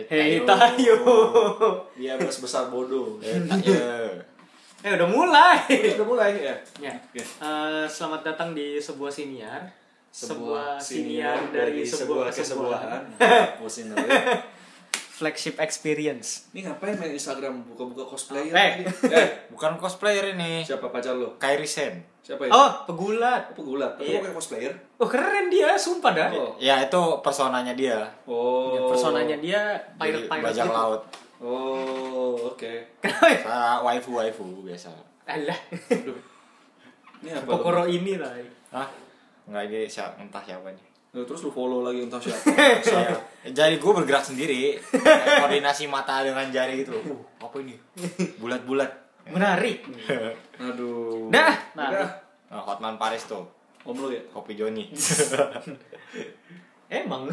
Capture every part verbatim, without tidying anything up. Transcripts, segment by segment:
Hei tayo. Dia besar bodoh. Eh, tayo. Eh udah mulai. Udah mulai ya. Ya. Oke. Eh, selamat datang di sebuah siniar. Sebuah siniar dari sebuah kesebuahan. Pusing kali. Flagship experience. Ini ngapain main Instagram buka-buka cosplayer? Eh. eh, Bukan cosplayer ini. siapa pacar lo? Kairi Sen. Siapa ya? Oh, pegulat. Oh, pegulat. Tapi Iya. bukan cosplayer. Oh, keren dia, sumpah dah. Oh. Ya itu personanya dia. Oh. Ya, personanya dia Jadi pirate-pirate bajak gitu. laut. Oh, oke. Saya waifu waifu biasa. Alah. Aduh. Ini apa? Kokoro ini lah. Hah? Enggak dia siapa, entah siapa nih. Lu terus lu follow lagi entah siapa. Saya jari gue bergerak sendiri. Kayak koordinasi mata dengan jari gitu. Uh, apa ini? Bulat-bulat. Menarik. Aduh. Dah, nah. Udah. Nah, Hotman Paris tuh. Om lu ya? Kopi Joni. Emang.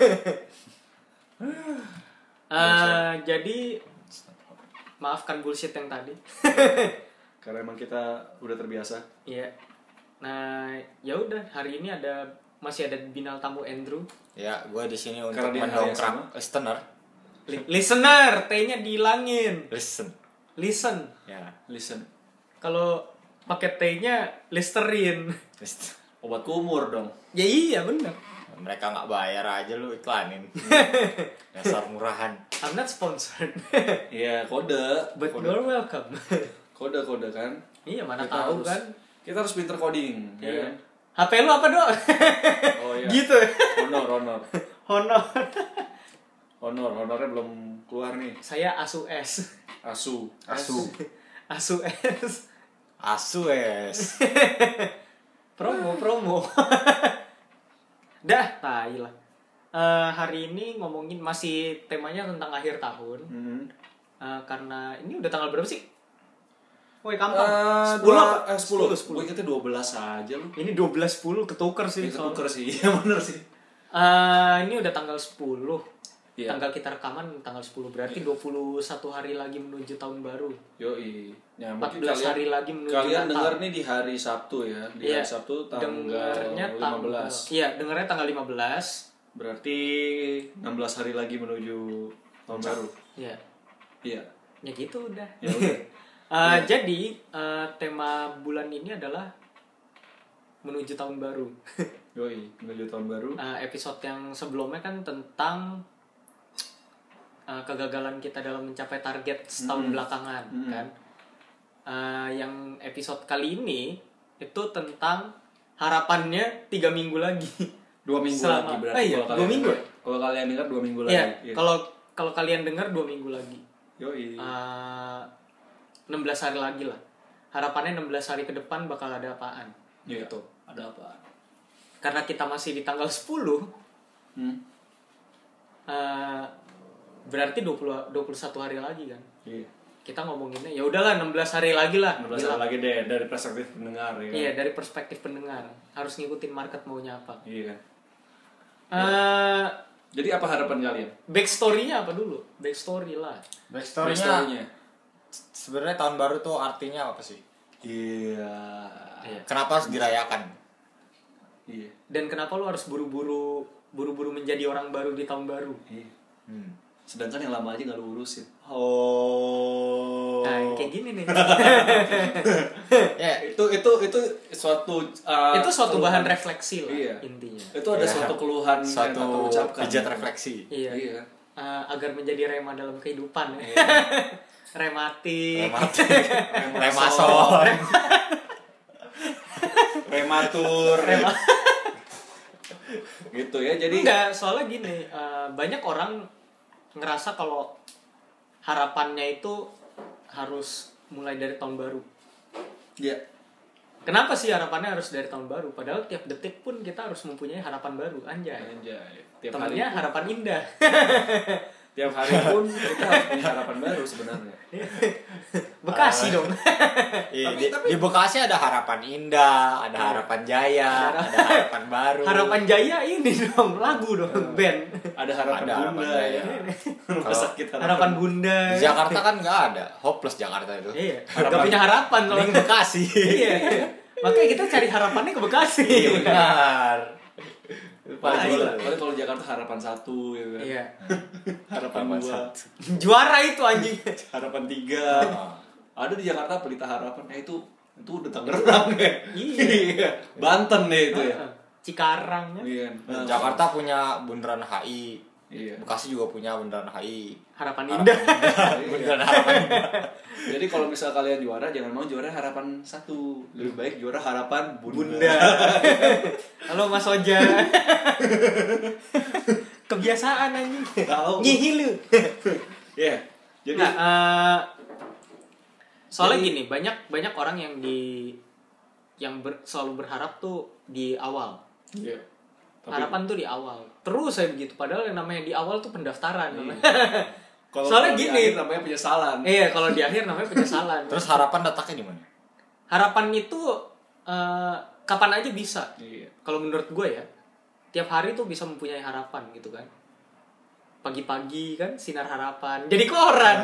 Eh, jadi maafkan bullshit yang tadi. Karena emang kita udah terbiasa. Iya. Nah, ya udah hari ini ada masih ada bintang tamu Andrew. Ya, gue di sini untuk Karena dia hari yang sama. mendongkrak listener. Li- listener, T-nya dihilangin. Listen. Listen. Ya. Listen. Kalau pakai T-nya Listerin. Listen. Obat kumur dong. Ya iya bener. Mereka nggak bayar aja lu iklanin. Dasar murahan. I'm not sponsored. Iya, kode. But kode. you're welcome. Kode-kode kan. Iya mana Kita tahu harus- kan. Kita harus pinter coding, ya Iya. kan? H P lu apa, Dok? Oh iya. Gitu. Honor, honor. Honor. Honor, honornya belum keluar nih. Saya Asu S. Asu. Asu. Asu S. Asu es. Promo, promo. Dah, tai lah. Eh, hari ini ngomongin masih temanya tentang akhir tahun. Hmm. Eh, karena ini udah tanggal berapa sih? Woi, kampung. Eh, sepuluh dua, apa? eh, sepuluh. sepuluh. Gue ingetnya dua belas aja lu. Ini dua belas sepuluh ketuker sih. Ini soalnya. ketuker sih, iya bener sih. Eh, ini udah tanggal sepuluh. Iya. Tanggal kita rekaman tanggal sepuluh. Berarti dua puluh satu hari lagi menuju tahun baru. Yoi. Ya, empat mungkin belas kalian, hari lagi menuju kalian Natal. denger nih di hari Sabtu ya. Di Iya. hari Sabtu tanggal Dengernya lima belas. tanggal- Iya, dengernya tanggal lima belas. Berarti enam belas hari lagi menuju tahun baru. Iya. Iya. Ya gitu udah. Ya udah. Eh, Jadi eh, tema bulan ini adalah menuju tahun baru. Yoi, menuju tahun baru. Eh, episode yang sebelumnya kan tentang eh, kegagalan kita dalam mencapai target setahun Mm. belakangan, Mm. kan? Eh, yang episode kali ini itu tentang harapannya tiga minggu lagi. Dua minggu Selama- lagi berarti. Ah, iya, kalau dua kalian minggu dengar. Kalau kalian dengar dua minggu lagi. Iya, kalau kalau kalian dengar dua minggu lagi. Yoi. Eh, enam belas hari lagi lah. Harapannya enam belas hari ke depan bakal ada apaan? Iya. Gitu. Ada apa? Karena kita masih di tanggal sepuluh, Hmm. eh, berarti dua puluh dua puluh satu hari lagi kan. Iya. Kita ngomonginnya ya udahlah enam belas hari lagi lah. enam belas Bilang. hari lagi deh dari perspektif pendengar ya. Iya, dari perspektif pendengar. Harus ngikutin market maunya apa. Iya kan. Eh, Jadi apa harapan kalian? backstory-nya apa dulu? Backstory lah. Backstory-nya Backstory-nya. sebenarnya tahun baru tuh artinya apa sih? Iya. Iya. Kenapa harus dirayakan? Iya. Dan kenapa lu harus buru-buru buru-buru menjadi orang baru di tahun baru? Iya. Hmm. Sedangkan yang lama aja nggak lu urusin. Oh. Nah, yang kayak gini nih. Ya, Itu itu itu suatu uh, Itu suatu keluhan. bahan refleksi lah Iya. intinya. Itu ada Ya. suatu keluhan yang tak suatu terucapkan. pijat refleksi. Iya. Iya. Eh, agar menjadi rema dalam kehidupan. Iya. Rematik. Rematik. Remason. Remason. Rematur. Gitu ya. Jadi Enggak, soalnya gini, eh, banyak orang ngerasa kalau harapannya itu harus mulai dari tahun baru. ya. Kenapa sih harapannya harus dari tahun baru? Padahal tiap detik pun kita harus mempunyai harapan baru, anjay. Anjay. Tiap hari Temennya harapan indah. tiap hari pun kita harus punya harapan baru sebenarnya. Bekasi Ah. dong. Iya, Tapi- di, tapi- di Bekasi ada harapan indah, ada harapan jaya, ada harapan baru. Harapan Jaya ini dong, lagu dong, band. Ada harapan Ada harapan bunda jaya. ya. Rumah sakit Harapan Bunda. Di Jakarta kan nggak ada, hopeless Jakarta itu. Iya, Harapan- gak punya harapan kalau Mending Bekasi. Iya. Makanya kita cari harapannya ke Bekasi. Iya benar. Paling Paling kalau lah. paling kalau Jakarta harapan satu gitu kan. Iya. Harapan Harapan dua. satu. Juara itu anjing. Harapan tiga. Ah. Ada di Jakarta Pelita Harapan. Eh itu itu udah Tangerang ya. Iya. Banten deh itu ya. Heeh. Cikarang kan. Iya. Nah, Jakarta punya Bundaran H I. Iya. Bekasi juga punya Bundaran H I. Harapan Harapan Indah. Bundaran Harapan Indah. Jadi kalau misal kalian juara jangan mau juara harapan satu, lebih baik juara harapan bunda. Bunda. Halo Mas Oja. Kebiasaan anjing. Tahu. Ngihil lu. Ya. Jadi Nah, eh, soalnya Jadi- gini, banyak banyak orang yang di yang ber- selalu berharap tuh di awal. Iya. Tapi Harapan tuh di awal. Terus saya begitu. Padahal yang namanya di awal tuh pendaftaran. Iya. namanya. kalau Soalnya kalau di gini. akhir namanya penyesalan. Iya, kalau di akhir namanya penyesalan. Terus harapan letaknya di mana? Harapan itu eh, kapan aja bisa. Iya. Kalau menurut gue ya, tiap hari tuh bisa mempunyai harapan gitu kan. Pagi-pagi kan sinar harapan. Jadi koran.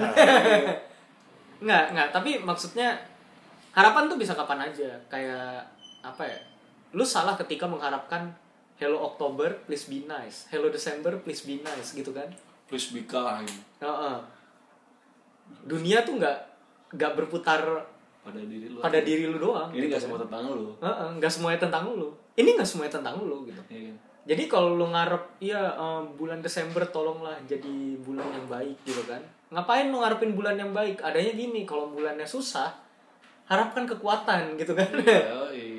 Nggak, nggak. Tapi maksudnya harapan tuh bisa kapan aja. Kayak apa ya? Lu salah ketika mengharapkan Hello October, please be nice. Hello December, please be nice gitu kan. Please be kind Heeh. Dunia tuh nggak nggak berputar pada diri lu. pada diri lu doang. Ini gitu nggak kan. semua tentang lu. Heeh, nggak semuanya tentang lu. Ini nggak semuanya tentang lu gitu. Iya. Jadi kalau lu ngarep, iya eh, bulan Desember tolonglah jadi bulan yang baik gitu kan. Ngapain lu ngarepin bulan yang baik? Adanya gini, kalau bulannya susah, harapkan kekuatan gitu kan. Iya. iya.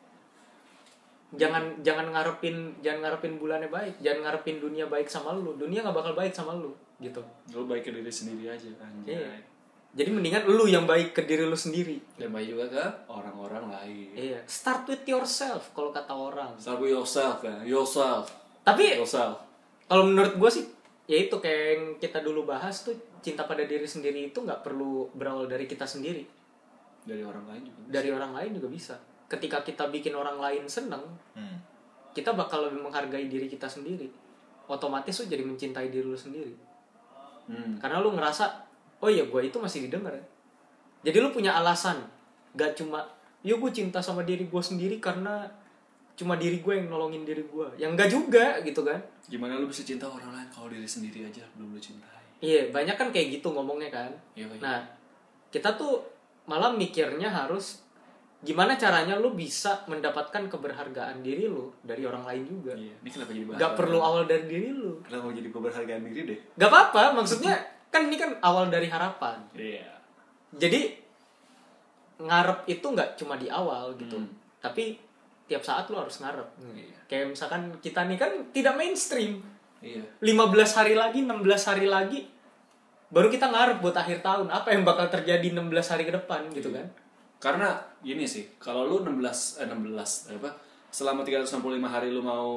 jangan jangan ngarepin jangan ngarepin bulannya baik, jangan ngarepin dunia baik sama lu. Dunia nggak bakal baik sama lu gitu. Lu baik ke diri sendiri aja anjay. Iya. Jadi mendingan lu yang baik ke diri lu sendiri. Dan baik juga ke orang-orang lain. Iya, start with yourself kalau kata orang. Start with yourself ya. Yourself. Tapi Yourself. kalau menurut gue sih, ya itu kayak yang kita dulu bahas tuh, cinta pada diri sendiri itu nggak perlu berawal dari kita sendiri, Dari orang lain juga. dari orang lain juga bisa. Ketika kita bikin orang lain seneng, Hmm. kita bakal lebih menghargai diri kita sendiri. Otomatis lu jadi mencintai diri lu sendiri. Hmm. Karena lu ngerasa, oh iya gue itu masih didengar. Jadi lu punya alasan, gak cuma, ya gue cinta sama diri gue sendiri karena cuma diri gue yang nolongin diri gue. Yang enggak juga gitu kan. Gimana lu bisa cinta orang lain kalau diri sendiri aja belum lu cintai? Iya, banyak kan kayak gitu ngomongnya kan. Iya, iya. Nah, kita tuh malah mikirnya harus gimana caranya lu bisa mendapatkan keberhargaan diri lu dari orang lain juga. Iya. Ini kenapa jadi bahas? Gak perlu awal dari diri lu. Kenapa jadi keberhargaan diri deh? Gak apa-apa, maksudnya kan ini kan awal dari harapan. Iya. Jadi ngarep itu nggak cuma di awal gitu, Hmm. tapi tiap saat lu harus ngarep. Iya. Kayak misalkan kita nih kan tidak mainstream. Iya. lima belas hari lagi, enam belas hari lagi baru kita ngarep buat akhir tahun. Apa yang bakal terjadi enam belas hari ke depan gitu kan. Karena gini sih, kalau lu enam belas eh, enam belas eh, apa? Selama tiga ratus enam puluh lima hari lu mau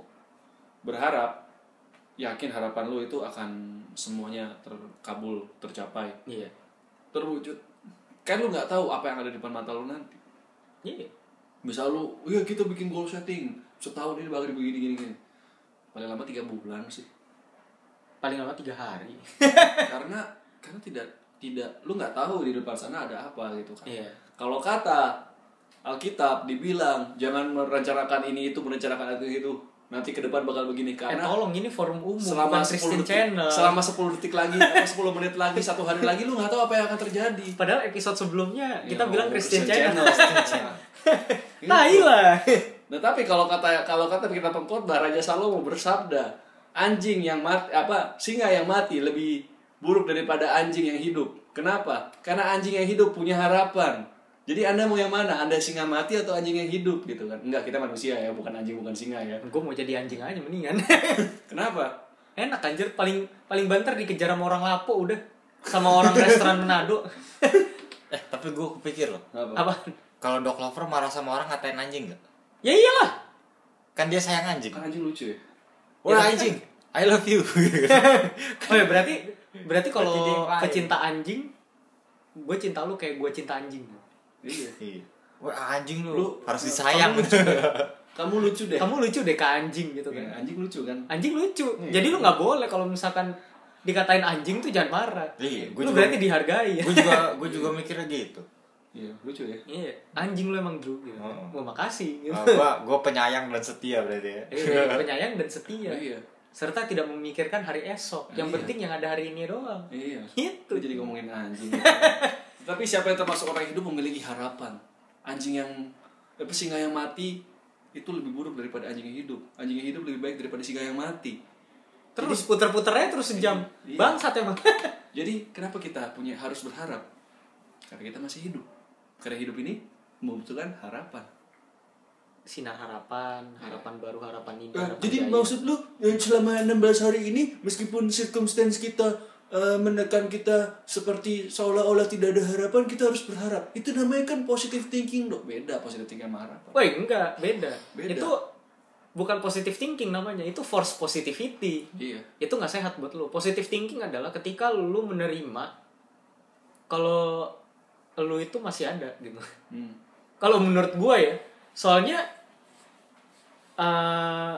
berharap, yakin harapan lu itu akan semuanya terkabul, tercapai, Iya. terwujud. Kan lu nggak tahu apa yang ada di depan mata lu nanti. Iya. Misal lu, iya kita bikin goal setting setahun ini bakal begini gini gini. Paling lama tiga bulan sih. Paling lama tiga hari. karena karena tidak tidak lu nggak tahu di depan sana ada apa gitu kan. Iya. Kalau kata Alkitab dibilang jangan merencanakan ini itu merencanakan itu itu nanti ke depan bakal begini Eh karena tolong, ini forum umum selama bukan sepuluh Christian detik, Channel. selama sepuluh detik lagi atau sepuluh menit lagi satu hari lagi lu nggak tahu apa yang akan terjadi. Padahal episode sebelumnya kita Ya, bilang oh, Christian, Christian Channel. Channel. Tai lah. Nah tapi kalau kata kalau kata kita pengkhotbah Raja Salomo bersabda, anjing yang mati apa singa yang mati lebih buruk daripada anjing yang hidup. Kenapa? Karena anjing yang hidup punya harapan. Jadi Anda mau yang mana? Anda singa mati atau anjing yang hidup gitu kan? Enggak, kita manusia ya, bukan anjing bukan singa ya. Gue mau jadi anjing aja mendingan. Kenapa? Enak anjir, paling paling banter dikejar sama orang Lapo udah. Sama orang restoran Manado. Eh, tapi gue kepikir loh. Apa? Apa? Kalau Dog Lover marah sama orang ngatain anjing nggak? Ya iyalah. Kan dia sayang anjing. Kan anjing lucu ya? Wah anjing, I love you. Oh ya, berarti berarti kalau Berarti dia yang lain. pecinta anjing, gue cinta lu kayak gue cinta anjing. Iya. Iya. Wah anjing lu, Lu harus disayang. Kamu lucu deh. Kamu lucu deh. Kamu lucu deh ke anjing gitu kan. Ya, anjing lucu kan? Anjing lucu. Iya. Jadi lu nggak boleh kalau misalkan dikatain anjing tuh jangan marah. Iya, Gue gua juga- berarti dihargai. Gue juga gue juga mikirnya gitu. Iya, lucu ya. Iya, anjing lu emang Drew gitu. Oh. Mau makasih gitu. Uh, gua gue penyayang dan setia berarti ya. Iya, penyayang dan setia. Iya. serta tidak memikirkan hari esok. Yang Iya. penting yang ada hari ini doang. Iya. Gitu. Itu jadi ngomongin anjing. Tapi siapa yang termasuk orang hidup memiliki harapan? Anjing yang apa singa yang mati itu lebih buruk daripada anjing yang hidup. Anjing yang hidup lebih baik daripada singa yang mati. Terus puter-puternya terus sejam. Iya. Bangsat emang. Jadi kenapa kita punya harus berharap? Karena kita masih hidup. Karena hidup ini membutuhkan harapan. Sinar harapan, harapan baru, harapan ini. Nah, harapan jadi jaya. maksud lu yang selama enam belas hari ini meskipun circumstance kita uh, menekan kita seperti seolah-olah tidak ada harapan, kita harus berharap. Itu namanya kan positive thinking, dok. Beda positive thinking sama harapan. Woi, enggak, beda. Beda. Itu bukan positive thinking namanya, itu force positivity. Iya. Itu nggak sehat buat lu. Positive thinking adalah ketika lu menerima kalau lu itu masih ada gitu. Hmm. Kalau menurut gua ya, soalnya uh,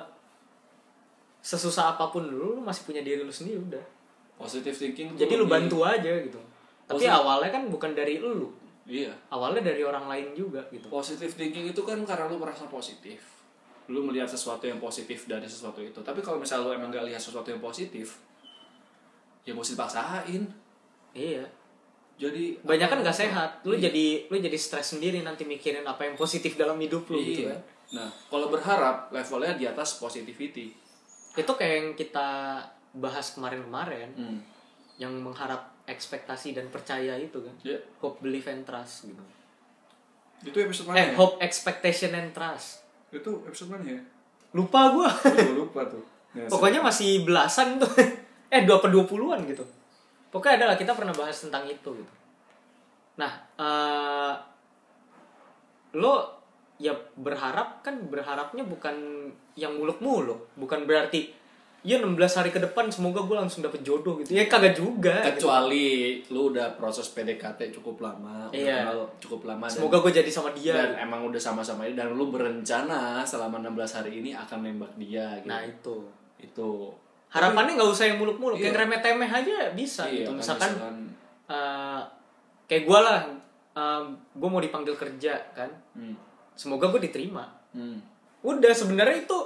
sesusah apapun lu, lu masih punya diri lu sendiri udah. Positive thinking. Jadi lu lebih- bantu aja gitu. Tapi Positive- awalnya kan bukan dari lu. Iya. Awalnya dari orang lain juga gitu. Positive thinking itu kan karena lu merasa positif. Lu melihat sesuatu yang positif dari sesuatu itu. Tapi kalau misalnya lu emang gak lihat sesuatu yang positif, ya mesti dipaksain. Iya. Jadi Banyak kan apa- nggak sehat. Lu Iya. jadi lu jadi stres sendiri nanti mikirin apa yang positif dalam hidup lu gitu Iya. kan. Nah, kalau berharap levelnya di atas positivity. Itu kayak yang kita bahas kemarin-kemarin Hmm. yang mengharap ekspektasi dan percaya itu kan. Ya, Hope, belief and trust gitu. itu episode mana? Eh, ya? hope, expectation and trust. Itu episode mana ya? Lupa gua. Gue lupa tuh. Ya, Pokoknya masih belasan tuh. eh, dua per dua puluhan gitu. Pokoknya adalah kita pernah bahas tentang itu gitu. Nah, eh lo ya berharap kan berharapnya bukan yang muluk-muluk, bukan berarti ya enam belas hari ke depan semoga gue langsung dapet jodoh gitu. Ya kagak juga. kecuali lu udah proses P D K T cukup lama, udah Iya. kenal cukup lama Semoga gue jadi sama dia. dan emang udah sama-sama dia dan lu berencana selama enam belas hari ini akan nembak dia gitu. Nah itu. Itu Harapannya nggak usah yang muluk-muluk, Iya. yang remeh-temeh aja bisa iya, gitu. kan Misalkan misalkan eh, kayak gue lah, gue mau dipanggil kerja kan. hmm, Semoga gue diterima. hmm, Udah sebenarnya itu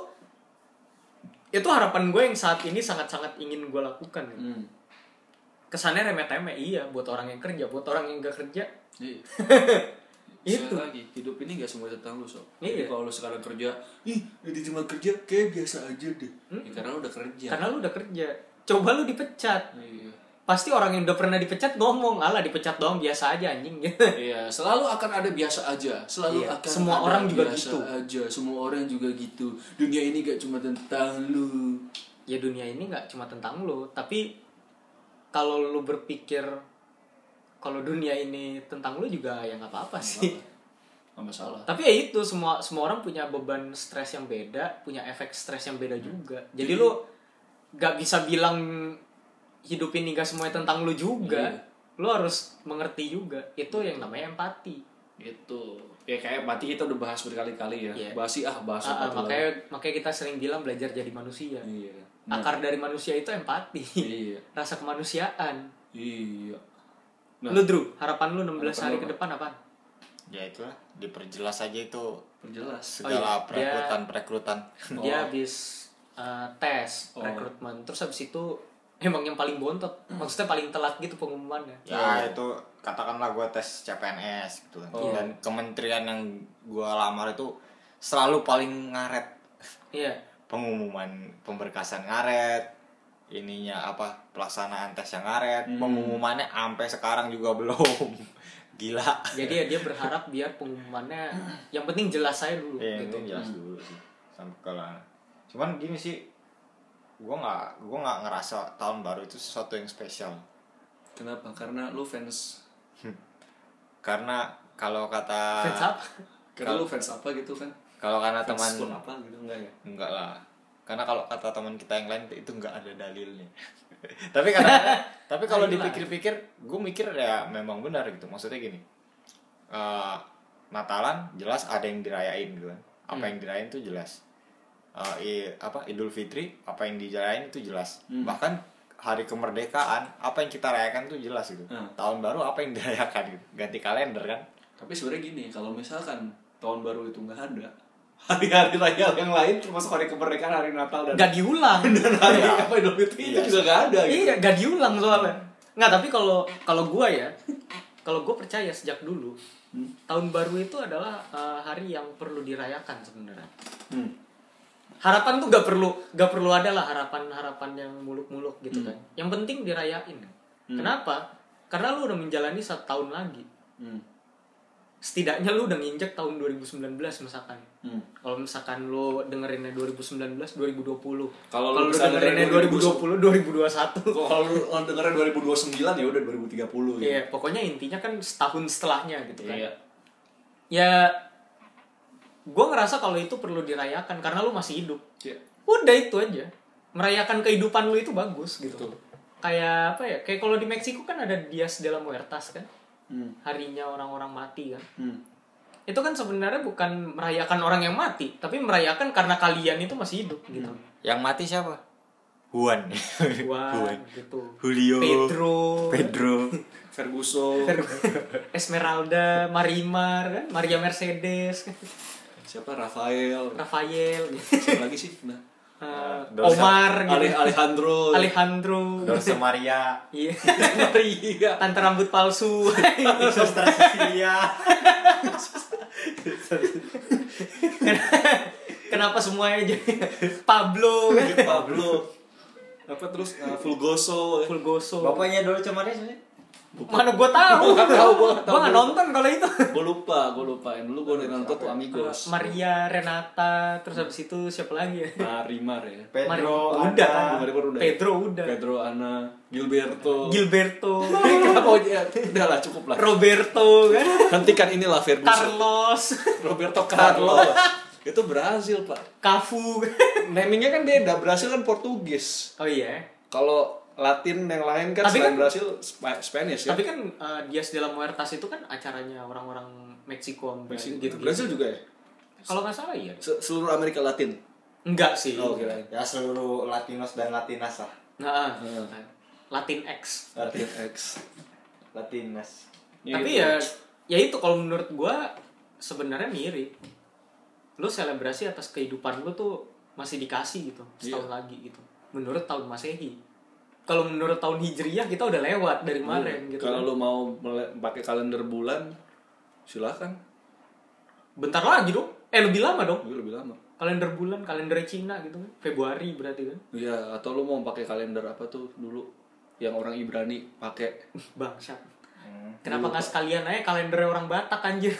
itu harapan gue yang saat ini sangat-sangat ingin gue lakukan gitu. hmm. Kesannya remeh-temeh, iya buat orang yang kerja, buat orang yang gak kerja. Iya. Itu. Sekali lagi, hidup ini gak semua tentang lu, Sob. Iya. Jadi kalau lu sekarang kerja, ih, diterima kerja kayak biasa aja deh. Hmm? Ya, karena lu udah kerja. Karena lu udah kerja. Coba lu dipecat. Iya. Pasti orang yang udah pernah dipecat ngomong, "Alah dipecat doang biasa aja anjing." gitu. Iya, selalu akan ada biasa aja. Selalu Iya, akan semua ada orang juga biasa gitu. aja. Semua orang juga gitu. Dunia ini gak cuma tentang lu. Ya dunia ini nggak cuma tentang lu, tapi kalau lu berpikir kalau dunia ini tentang lu juga ya nggak apa-apa sih. Gak masalah. Tapi ya itu semua semua orang punya beban stres yang beda, punya efek stres yang beda juga. Jadi lu nggak bisa bilang hidup ini gak semuanya tentang lu juga. Iya. Lu harus mengerti juga. Itu yang namanya empati. Gitu. Ya kayak mati kita udah bahas berkali-kali ya. Iya. Bahas sih ah bahas Ah, ah, apa tuh makanya makanya kita sering bilang belajar jadi manusia. lagi. Iya. Nah, Akar dari manusia itu empati. Iya. Rasa kemanusiaan. Iya. Nah, Lu Drew, harapan lu enam belas harapan hari lu ke apa? depan apaan? Ya itulah, diperjelas aja itu perjelas. Oh iya, segala dia- perekrutan-perekrutan. Dia Oh. habis uh, tes Oh. rekrutmen, terus habis itu emang yang paling bontot, maksudnya paling telat gitu pengumumannya. Ya itu katakanlah gue tes C P N S gitu kan. Oh. Dan kementerian yang gue lamar itu selalu paling ngaret. Iya. Pengumuman pemberkasan ngaret, ininya apa pelaksanaan tes yang ngaret, Hmm. pengumumannya sampai sekarang juga belum. Gila. Jadi ya dia berharap biar pengumumannya yang penting jelas saya dulu Ya, gitu. ini jelas dulu sih. Sampai kalau cuman gini sih, gue nggak gue nggak ngerasa tahun baru itu sesuatu yang spesial. Kenapa? Karena lu fans. Karena kalau kata Fans apa? Karena lu fans apa gitu kan? kalau karena Fans teman klub apa gitu enggak ya? enggak lah. Karena kalau kata teman kita yang lain itu enggak ada dalilnya. tapi karena tapi kalau Nah, inilah. dipikir-pikir, gue mikir ya memang benar gitu. Maksudnya gini. eh, Natalan jelas ada yang dirayain gitu kan. Apa Hmm. yang dirayain itu jelas. Eh, i- apa Idul Fitri apa yang dirayain itu jelas. Hmm. Bahkan hari kemerdekaan apa yang kita rayakan itu jelas gitu. Hmm. Tahun baru apa yang dirayakan gitu. Ganti kalender kan. Tapi sebenarnya gini, kalau misalkan tahun baru itu nggak ada, hari-hari raya yang lain termasuk hari kemerdekaan, hari Natal dan Gak diulang. dan hari apa Idul Fitri itu Iya. juga gak ada gitu. Iya, gak diulang soalnya. Nggak, tapi kalau kalau gue ya, kalau gue percaya sejak dulu, Hmm. tahun baru itu adalah uh, hari yang perlu dirayakan sebenarnya. Hmm. Harapan tuh gak perlu gak perlu ada lah harapan-harapan yang muluk-muluk gitu Hmm. kan. Yang penting dirayain. Hmm. Kenapa? Karena lu udah menjalani satu tahun lagi. Hmm. Setidaknya lu udah nginjek tahun dua ribu sembilan belas misalkan. Hmm. Kalau misalkan lu dengerinnya dua ribu sembilan belas, dua ribu dua puluh. Kalau Kalau lu lu bisa dengerinnya dengerin dua ribu dua puluh, dua ribu dua puluh satu. Kalau lu dengerin dua ribu dua puluh sembilan ya udah dua ribu tiga puluh gitu. Iya, pokoknya intinya kan setahun setelahnya gitu kan. Iya. Ya, gue ngerasa kalau itu perlu dirayakan karena lu masih hidup. Iya. Udah itu aja. Merayakan kehidupan lu itu bagus gitu. Betul. Kayak apa ya? Kayak kalau di Meksiko kan ada Dias de la Muertas kan. Hmm. Harinya orang-orang mati kan. Hmm. Itu kan sebenarnya bukan merayakan orang yang mati, tapi merayakan karena kalian itu masih hidup gitu. Yang mati siapa? Juan. Wah, Juan. gitu. Julio. Pedro, Pedro. Ferguson. Esmeralda, Marimar kan, Maria Mercedes, kan. Siapa? Rafael. Rafael, gitu. Siapa lagi sih? Nah. Uh, Dosa. Omar, gitu. Ale Alejandro. Alejandro, Dorce Maria. iya, Maria. tante rambut palsu. Suster Cecilia. Kenapa semuanya jadi Pablo kan? Pablo. Apa terus uh, Fulgoso. Fulgoso. Bapaknya Dorce Maria sebenarnya? Mana gua tahu? Gua nggak tahu, gua nggak tahu. Gua nggak nonton kalau itu. Gue lupa, gue lupa. Yang dulu gue udah nonton tuh Amigos. Maria, Renata, terus habis itu siapa lagi ya? Marimar ya. Pedro. Mari- udah. Ana. Marimar udah. Pedro udah. Pedro, Ana, Gilberto. Gilberto, Kenapa ya? Udah lah, cukup lah. Roberto kan? Hentikan inilah Ferguson. Carlos, Roberto Carlos. Itu Brazil, Pak. Cafu. Namingnya kan beda. Brazil kan Portugis. Oh iya. Kalau Latin yang lain kan Tapi selain kan- Brazil Spa- Spanish ya. Tapi kan uh, Dias de la Muertas itu kan acaranya orang-orang Meksiko sampai Brazil, gitu. Brazil juga ya. Kalau nggak salah iya. Se- Seluruh Amerika Latin. Enggak sih. Oh, kirain. Ya seluruh Latinos dan Latinas lah. Nah, Hmm. Latin X. Latin X. Latinas. Tapi itu. ya ya itu kalau menurut gua sebenarnya mirip. Lu selebrasi atas kehidupan lu tuh masih dikasih gitu setahun Iya. lagi gitu. Menurut tahun Masehi. Kalau menurut tahun Hijriyah kita udah lewat dari kemarin gitu. Kalau kan. lu mau mele- pakai kalender bulan, silakan. Bentar lagi dong. Eh lebih lama dong. Gue lebih lama. Kalender bulan, kalender Cina gitu kan. Februari berarti kan. Iya, atau lu mau pakai kalender apa tuh dulu yang orang Ibrani pakai. Bangsat. Hmm. Kenapa nggak sekalian aja kalender orang Batak anjir?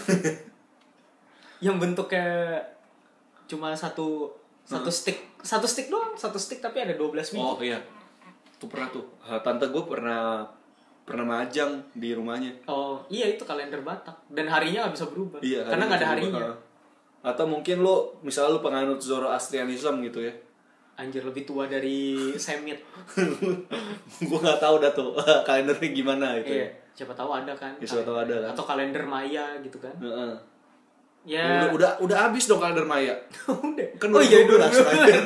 Yang bentuknya cuma satu satu stick, satu stick doang, satu stick tapi ada dua belas biji. Oh iya. Tuh pernah tuh. Ah, tante gue pernah pernah majang di rumahnya. Oh, iya itu kalender Batak dan harinya nggak bisa berubah. Iya, karena nggak ada harinya harinya. juga. Atau mungkin lo misalnya lo penganut Zoroastrianism gitu ya. Anjir lebih tua dari Semit. Gue nggak tahu dah tuh kalendernya gimana gitu. Iya, siapa tahu ada kan. Ya, siapa tahu ada kan. Atau kalender Maya gitu kan. Heeh. Ya. Udah, udah udah habis dong kalender Maya. Udah. Kan oh iya dulu dulu. lah terakhir.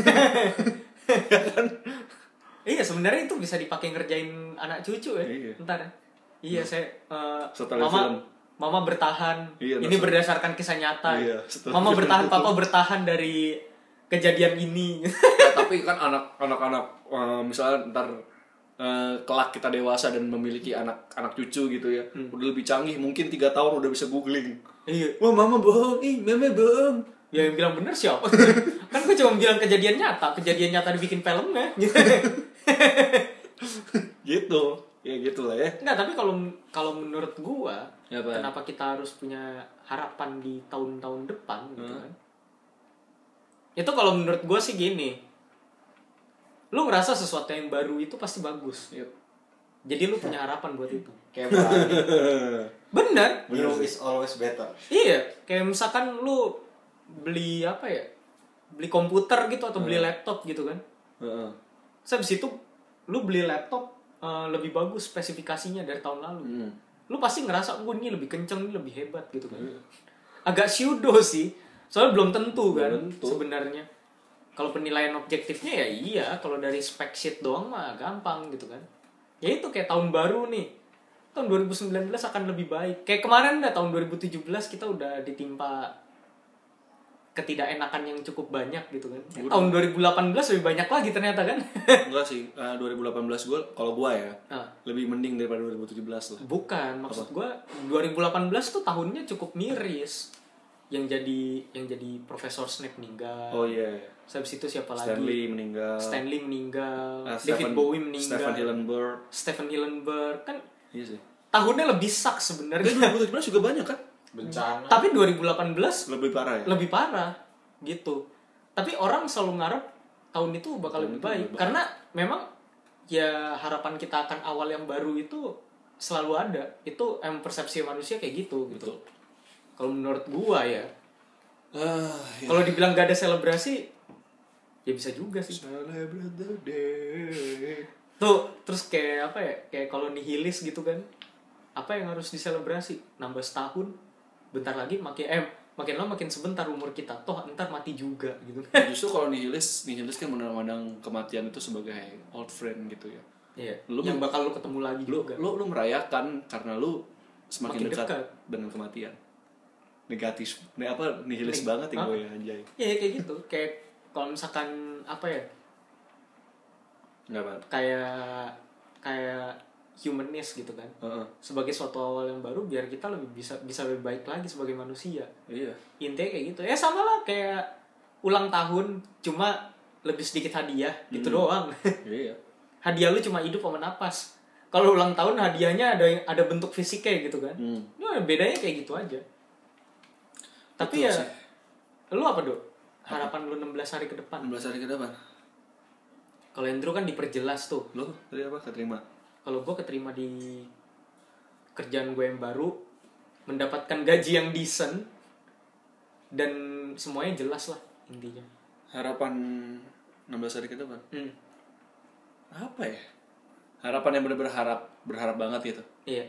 Iya sebenarnya itu bisa dipakai ngerjain anak cucu ya. Iya. Ntar. Iya saya uh, Setelah mama film. mama bertahan. Iya, ini langsung. berdasarkan kisah nyata. Iya, setelah Mama film. bertahan, papa bertahan dari kejadian ini. Ya, tapi kan anak anak-anak uh, misalnya ntar uh, kelak kita dewasa dan memiliki anak anak cucu gitu ya. Hmm. Udah lebih canggih, mungkin tiga tahun udah bisa googling. Iya. Wah, mama bohong, ih, meme bohong. Ya yang bilang bener siapa? Kan gue cuma bilang kejadian nyata, kejadian nyata dibikin filmnya. Gitu. Ya gitulah ya. Enggak, tapi kalau kalau menurut gua, Ya, Pak. kenapa kita harus punya harapan di tahun-tahun depan gitu Hmm. kan? Itu kalau menurut gua sih gini. Lu ngerasa sesuatu yang baru itu pasti bagus. Yep. Jadi lu punya harapan buat itu. Kayak berani. Bener. New is always better. Iya, kayak misalkan lu beli apa ya? Beli komputer gitu atau beli Hmm. laptop gitu kan. Heeh. Terus habis itu lu beli laptop uh, lebih bagus spesifikasinya dari tahun lalu. Hmm. Lu pasti ngerasa gue ini lebih kenceng, ini lebih hebat gitu kan. Iya. Agak pseudo sih. Soalnya belum tentu kan Belum tentu. sebenarnya. Kalau penilaian objektifnya ya iya, kalau dari spec sheet doang mah gampang gitu kan. Ya itu kayak tahun baru nih. Tahun dua ribu sembilan belas akan lebih baik. Kayak kemarin dah tahun dua ribu tujuh belas kita udah ditimpa ketidakenakan yang cukup banyak gitu kan. Udah. Tahun dua ribu delapan belas lebih banyak lagi ternyata kan. Enggak sih, uh, dua ribu delapan belas gue kalau gue ya Ah. lebih mending daripada dua ribu tujuh belas lah. Bukan, maksud gue dua ribu delapan belas tuh tahunnya cukup miris. Yang jadi yang jadi Profesor Snape meninggal. Oh iya. Yeah. Habis itu siapa lagi? Stanley meninggal. Stanley meninggal. Uh, David Stephen, Bowie meninggal. Stephen Hillenburg. Stephen Hillenburg kan Iya sih. tahunnya lebih sak Tapi sebenarnya. dua ribu tujuh belas juga banyak kan? Bencana. Tapi dua ribu delapan belas Lebih parah ya. lebih parah gitu. Tapi orang selalu ngarep tahun itu bakal Tahun lebih itu baik lebih baik. karena memang ya harapan kita akan awal yang baru itu selalu ada. Itu em persepsi manusia kayak gitu gitu. Betul. Kalau menurut gua ya. Ah, ya. Kalau dibilang gak ada selebrasi ya bisa juga sih. Celebrate the day. Tuh, terus kayak apa ya? Kayak kalau nihilis gitu kan. Apa yang harus diselebrasi? Nambah setahun. Bentar lagi makin eh makin lama makin sebentar umur kita. Toh ntar mati juga gitu. Justru kalau nihilis, nihilis kan memandang kematian itu sebagai old friend gitu ya. Iya. Lu yang mem- bakal lu ketemu lagi Lu juga. lu lu merayakan karena lu semakin Makin dekat, dekat. dengan kematian. Negatif, nih apa nihilis Nih, banget ya ah. gue ya anjay. Iya kayak gitu. Kayak kalau misalkan apa ya? Enggak banget. Kayak kayak humanist gitu kan. Heeh. Sebagai suatu awal yang baru biar kita lebih bisa bisa lebih baik lagi sebagai manusia. Iya. Intinya kayak gitu. Ya sama lah kayak ulang tahun cuma lebih sedikit hadiah gitu Hmm. doang. Iya. Hadiah lu cuma hidup sama napas. Kalau ulang tahun hadiahnya ada ada bentuk fisiknya gitu kan. Hmm. Ya, bedanya kayak gitu aja. Tapi Betul ya sih. lu apa, Dok? Harapan lu enam belas hari ke depan. enam belas hari ke depan. Kalau Andrew kan diperjelas tuh. Lu tadi apa? Keterima. Kalau gue keterima di kerjaan gue yang baru, mendapatkan gaji yang decent, dan semuanya jelas lah intinya. Harapan enam belas hari ke depan. Hmm. Apa ya? Harapan yang benar-benar harap berharap banget gitu. Iya.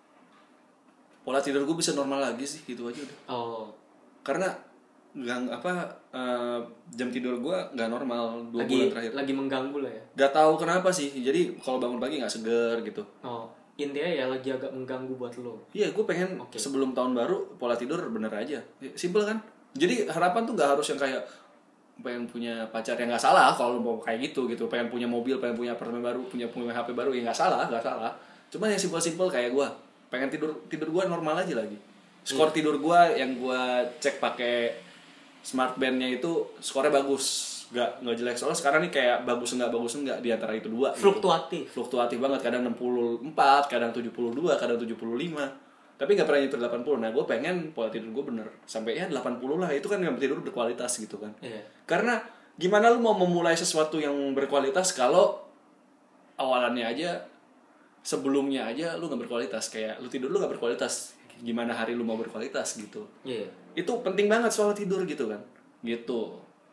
Pola tidur gue bisa normal lagi sih, gitu aja udah. Oh. Karena nggak apa eh, jam tidur gue nggak normal dua Lagi bulan terakhir. lagi mengganggu lah ya. Gak tahu kenapa sih. Jadi kalau bangun pagi nggak seger gitu. Oh. Intinya ya lagi agak mengganggu buat lo. Iya, gue pengen Oke. sebelum tahun baru pola tidur bener aja. Simple kan? Jadi harapan tuh nggak harus yang kayak pengen punya pacar, yang nggak salah kalau mau kayak gitu gitu. Pengen punya mobil, pengen punya apartemen baru, punya punya H P baru, ya nggak salah, nggak salah. Cuma yang simple-simple kayak gue, pengen tidur tidur gue normal aja lagi. Skor Hmm. tidur gue yang gue cek pakai smart band-nya itu skornya bagus, nggak nggak jelek. Soalnya sekarang nih kayak bagus enggak bagus enggak di antara itu dua. gitu. Fluktuatif. Fluktuatif banget, kadang enam puluh empat, kadang tujuh puluh dua, kadang tujuh puluh lima. Tapi nggak pernah nyampe delapan puluh. Nah, gue pengen pola tidur gue bener sampai ya delapan puluh lah. Itu kan yang tidur berkualitas gitu kan. Iya. Karena gimana lu mau memulai sesuatu yang berkualitas kalau awalannya aja, sebelumnya aja lu nggak berkualitas. Kayak lu tidur lu nggak berkualitas, gimana hari lu mau berkualitas gitu. Iya. Itu penting banget soal tidur gitu kan. Gitu.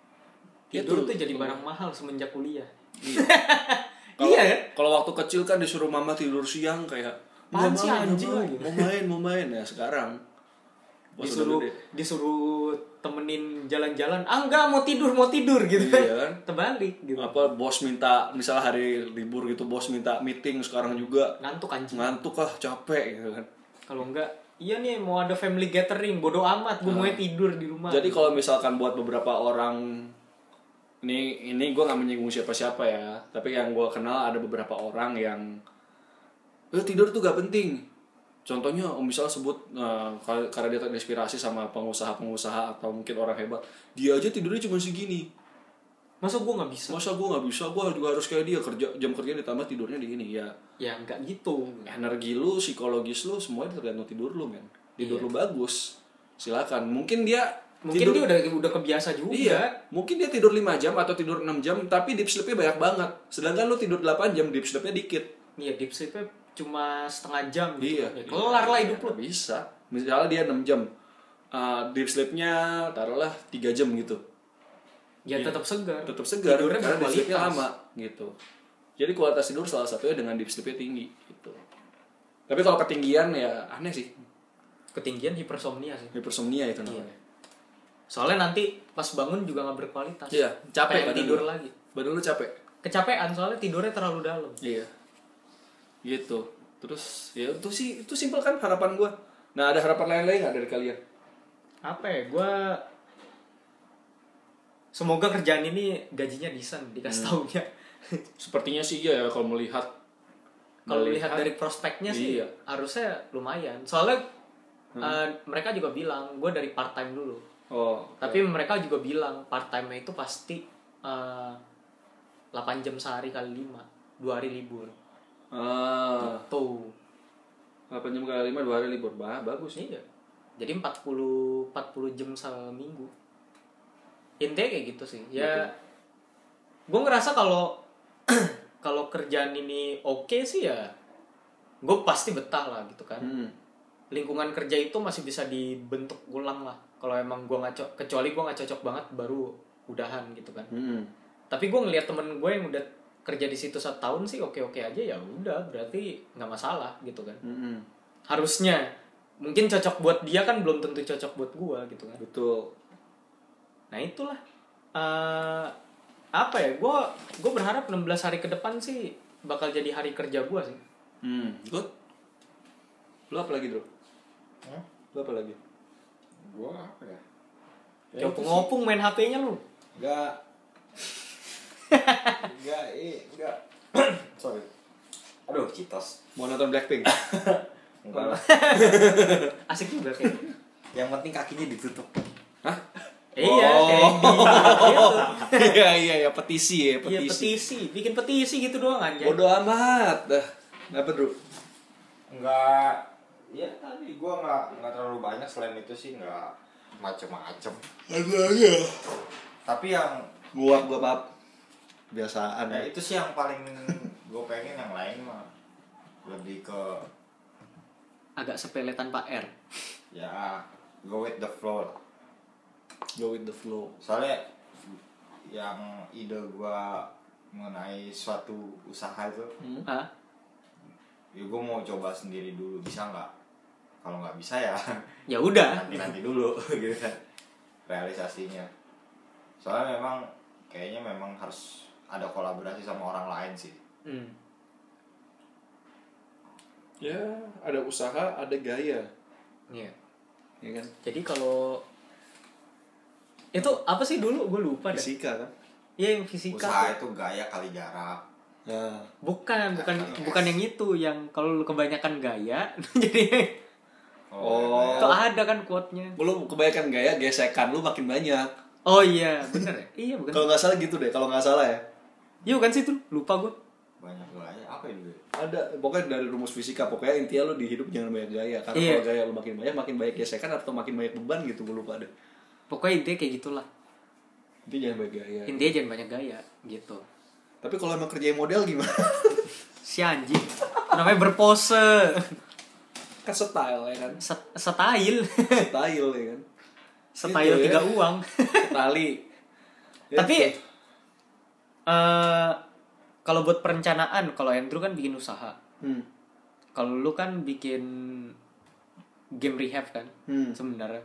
Tidur Itu. tuh jadi barang mahal semenjak kuliah. Iya. Kalau Iya kan? kalau waktu kecil kan disuruh mama tidur siang kayak Apaan "Nggak sih, mau, nggak anjing mau, lagi?" mau main mau main ya sekarang pas udah Disuruh gede. disuruh temenin jalan-jalan. Ah enggak, mau tidur, mau tidur gitu kan. Iya kan? Terbalik gitu. Apa bos minta misalnya hari libur gitu, bos minta meeting sekarang juga Ngantuk anjing. ngantuk ah capek gitu kan. Kalau enggak, iya nih mau ada family gathering, bodo amat, gue mau tidur di rumah. Jadi kalau misalkan buat beberapa orang, ini ini gue nggak menyinggung siapa-siapa ya, tapi yang gue kenal ada beberapa orang yang eh, tidur tuh gak penting. Contohnya, om misalnya sebut nah, karena dia terinspirasi sama pengusaha-pengusaha atau mungkin orang hebat, dia aja tidurnya cuma segini. Masa gue nggak bisa? Masa gue nggak bisa? Gue juga harus kayak dia, kerja jam kerja ditambah tidurnya di ini ya. Ya enggak gitu. Energi lu, psikologis lu, semuanya tergantung tidur lu men. Tidur Iya. lu bagus, silakan. Mungkin dia Mungkin tidur, dia udah udah kebiasa juga. iya, mungkin dia tidur lima jam atau tidur enam jam, tapi deep sleep-nya banyak banget. Sedangkan lu tidur delapan jam, deep sleep-nya dikit. Iya, deep sleep-nya cuma setengah jam gitu. Iya. Ya, kelar lah hidup lu. Nggak bisa. Misalnya dia enam jam, uh, deep sleep-nya taruhlah tiga jam gitu. Ya Iya. tetap segar. Tetap segar Tidurnya karena deep sleep-nya berkualitas. lama gitu. Jadi kualitas tidur salah satunya dengan deep sleep-nya tinggi gitu. Tapi kalau ketinggian ya aneh sih. Ketinggian hipersomnia sih. Hipersomnia itu Iya. namanya. Soalnya nanti pas bangun juga nggak berkualitas. Iya, capek Pengen badan tidur lu. lagi. Badan lu capek. Kecapean soalnya tidurnya terlalu dalam. Iya. Gitu. Terus ya itu sih itu simpel kan harapan gua. Nah, ada harapan lain-lain nggak dari kalian? Apa ya? Gue semoga kerjaan ini gajinya decent dikasih Hmm. taunya. Sepertinya sih iya ya kalau melihat Kalau lihat dari prospeknya sih Iya. harusnya lumayan. Soalnya Hmm. eh, mereka juga bilang gue dari part time dulu. Oh, Tapi mereka juga bilang part time itu pasti eh, delapan jam sehari kali lima, dua hari libur. ah, Tuh. delapan jam kali lima, dua hari libur. Bah, bagus sih. Iya. Jadi empat puluh empat puluh jam seminggu. Intinya kayak gitu sih. Ya gue ngerasa kalau kalau kerjaan ini oke sih ya gue pasti betah lah gitu kan. Hmm. Lingkungan kerja itu masih bisa dibentuk ulang lah. Kalau emang gue nggak co- kecuali gue nggak cocok banget baru udahan gitu kan. Hmm. Tapi gue ngeliat temen gue yang udah kerja di situ satu tahun sih oke oke aja, ya udah berarti nggak masalah gitu kan. Hmm. Harusnya mungkin cocok buat dia kan belum tentu cocok buat gue gitu kan. Betul. Nah itulah Eh, apa ya, gue gue berharap enam belas hari ke depan sih bakal jadi hari kerja gue sih. Hmm. Good. Lu apa lagi, Bro? Hah? Lu apa lagi? Gua apa ya? Ya ngopung main H P-nya lu. Enggak. Enggak, eh, enggak. Sorry. Aduh, citos. Mau nonton Blackpink? Enggak lah. Asik juga kayak. Yang penting kakinya ditutup. Hah? Iya, Oh. kayak di gitu. Iya, iya, ya petisi ya, Iya petisi. petisi, bikin petisi gitu doang aja. Bodoh amat. Dah. Apa, Bro? Enggak. Ya tadi gua enggak enggak terlalu banyak, selain itu sih enggak macem-macem. Aja. Tapi yang Gua gua maaf. Biasaan. ya itu sih yang paling gue pengen, yang lain mah lebih ke Agak sepele tanpa R. ya go with the flow. Go with the flow. Soalnya yang ide gua mengenai suatu usaha itu, Hmm? Hah? ya gue mau coba sendiri dulu, bisa nggak? Kalau nggak bisa ya Ya udah. nanti nanti dulu gitu kan realisasinya. Soalnya memang kayaknya memang harus ada kolaborasi sama orang lain sih. Hmm. Ya, ada usaha, ada gaya. Iya. Ya kan? Jadi kalau itu apa sih dulu gue lupa deh. Fisika kan? Iya yang fisika. Usaha itu gaya kali jarak. Nah. Bukan, bukan Nah, bukan yes. yang itu, yang kalau lu kebanyakan gaya jadi Oh. itu ada kan quote-nya. Lu kebanyakan gaya, gesekan lu makin banyak. Oh iya, bener ya? Iya bukan. Kalau nggak salah gitu deh, kalau nggak salah ya. Iya bukan sih itu, lupa gue. banyak gaya apa itu? Ada, pokoknya dari rumus fisika, pokoknya intinya lu di hidup jangan banyak gaya. Karena Iya. kalau gaya lu makin banyak, makin banyak gesekan atau makin banyak beban gitu, gue lupa deh. Pokoknya intinya kayak gitulah. Intinya jangan banyak gaya. Intinya jangan banyak gaya gitu. Tapi kalau emang kerjain model gimana? Si anjing. Namanya berpose. Kan style ya kan? Set- Style. Style ya kan? Style Gitu ya. tiga uang. Tali. Tapi Gitu. eh kalau buat perencanaan, kalau Andrew kan bikin usaha. Hmm. Kalau lu kan bikin game rehab kan, Hmm. sebenarnya.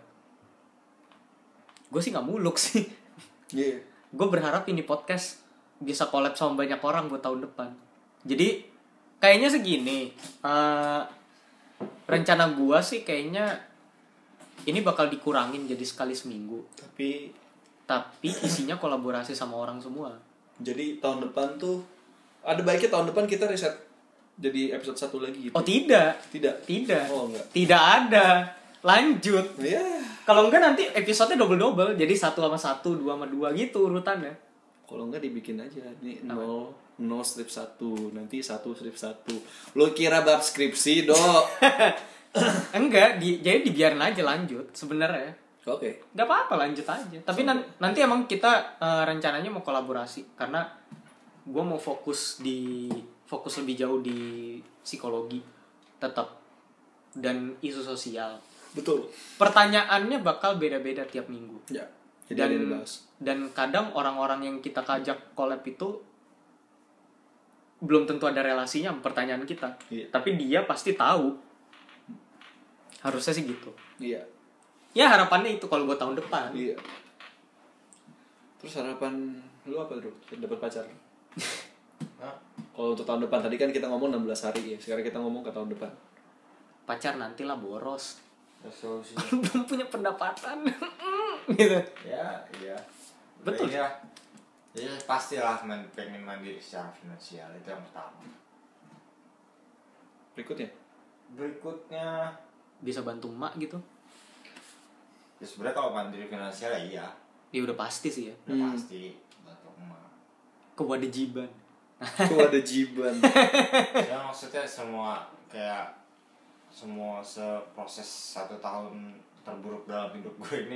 Gue sih nggak muluk sih. Iya. Gue berharap ini podcast bisa collab sama banyak orang buat tahun depan. Jadi kayaknya segini. eh rencana gue sih kayaknya ini bakal dikurangin jadi sekali seminggu. Tapi Tapi isinya kolaborasi sama orang semua. jadi tahun depan tuh ada baiknya tahun depan kita riset jadi episode satu lagi gitu. Oh tidak, Tidak. tidak, Oh enggak. tidak ada. Lanjut. Ya. Kalau enggak nanti episodenya double-double. Jadi satu sama satu, dua sama dua gitu urutannya. Kalau enggak dibikin aja nih Apa? nol nol strip satu, nanti satu strip satu. Lo kira bab skripsi, Dok? Enggak, di, jadi dibiarin aja lanjut sebenarnya. Oke. Nggak apa-apa lanjut aja. Tapi nan- nanti emang kita eh, rencananya mau kolaborasi karena gue mau fokus di fokus lebih jauh di psikologi tetap dan isu sosial. Betul. Pertanyaannya bakal beda-beda tiap minggu. Ya. Jadi Dan ada yang dibahas. dan kadang orang-orang yang kita kajak collab itu belum tentu ada relasinya sama pertanyaan kita. Iya. Tapi dia pasti tahu. Harusnya sih gitu. Iya. Ya harapannya itu kalau buat tahun depan. Iya. Terus harapan lu apa, Bro? Dapat pacar? Hah? Kalau untuk tahun depan tadi kan kita ngomong enam belas hari ya. Sekarang kita ngomong ke tahun depan. Pacar nantilah boros. Resolusi Belum punya pendapatan. Gitu. ya iya Betul. Ya, ya pastilah men- pengen mandiri secara finansial, itu yang pertama. Berikutnya. Berikutnya Bisa bantu emak gitu. ya sebenarnya kalau mandiri finansial ya iya, Ya udah pasti sih ya. udah Hmm. pasti bantu emak. Kewajiban. Kewajiban. Ya maksudnya semua kayak semua seproses satu tahun terburuk dalam hidup gue ini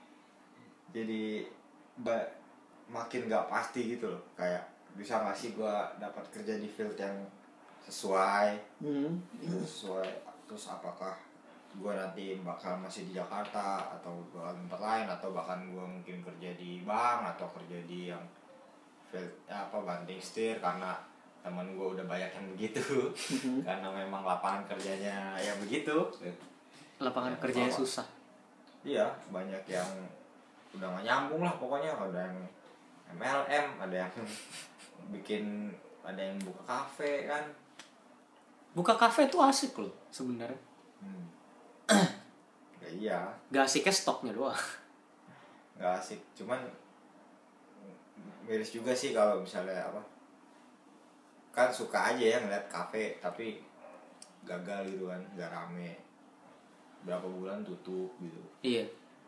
jadi ba- makin gak pasti gitu loh, kayak bisa nggak sih gue dapat kerja di field yang sesuai Hmm. sesuai terus apakah gue nanti bakal masih di Jakarta atau bakal tempat lain atau bahkan gue mungkin kerja di bank atau kerja di yang field apa banting setir karena teman gue udah banyak yang begitu karena memang lapangan kerjanya yang begitu. Lapangan Ya, kerjanya apa? susah. Iya, banyak yang udah gak nyambung lah pokoknya. Ada yang M L M, ada yang bikin, ada yang buka kafe kan. Buka kafe tuh asik loh sebenarnya. Hmm. Ya iya, Gak asiknya stoknya doang. nggak asik. Cuman miris juga sih kalau misalnya apa, kan suka aja ya ngeliat kafe tapi gagal gitu kan, nggak rame. Berapa bulan tutup gitu. Iya.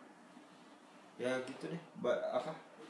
Ya gitu deh, ba- apa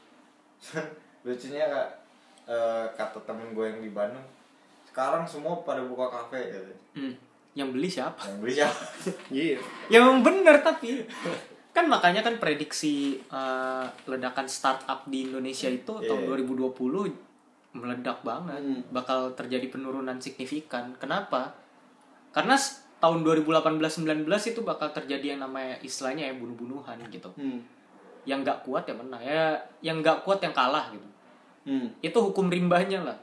lucunya kak, eh, kata temen gue yang di Bandung sekarang semua pada buka kafe gitu. Hmm. Yang beli siapa? Yang beli siapa? Iya. Ya emang bener tapi kan makanya kan prediksi uh, ledakan startup di Indonesia itu Yeah. tahun dua ribu dua puluh meledak banget, Hmm. bakal terjadi penurunan signifikan. Kenapa? Karena s- tahun dua ribu delapan belas sembilan belas itu bakal terjadi yang namanya istilahnya ya bunuh-bunuhan gitu. Hmm. Yang nggak kuat ya menang, ya yang nggak kuat yang kalah gitu. Hmm. Itu hukum rimbanya lah.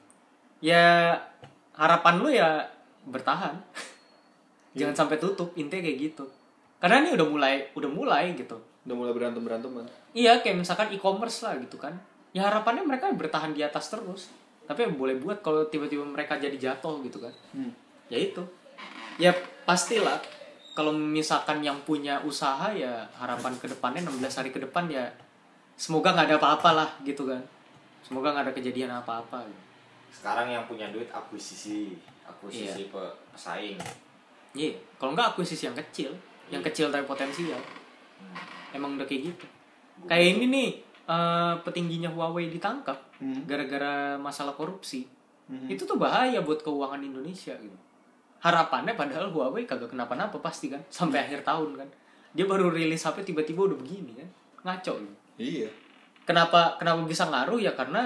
Ya harapan lu ya bertahan. Jangan sampai tutup, intinya kayak gitu. Karena ini udah mulai udah mulai gitu. Udah mulai berantem-beranteman. Iya, kayak misalkan e-commerce lah gitu kan. Ya harapannya mereka bertahan di atas terus. Tapi boleh buat kalau tiba-tiba mereka jadi jatuh gitu kan. Hmm. Ya itu. Ya pastilah kalau misalkan yang punya usaha ya harapan ke depannya enam belas hari ke depan ya semoga nggak ada apa-apa lah gitu kan. Semoga nggak ada kejadian apa-apa gitu. Sekarang yang punya duit akuisisi, akuisisi pe- pesaing. Iya, kalau nggak akuisisi yang kecil, yang kecil tapi potensial. Hmm. Emang udah kayak gitu. Kayak ini nih, eh, petingginya Huawei ditangkap Hmm. gara-gara masalah korupsi. Hmm. Itu tuh bahaya buat keuangan Indonesia gitu. Harapannya padahal Huawei kagak kenapa-napa pasti kan sampai akhir tahun kan. Dia baru rilis H P tiba-tiba udah begini kan. Ngaco gitu. Iya. Kenapa kenapa bisa ngaruh ya karena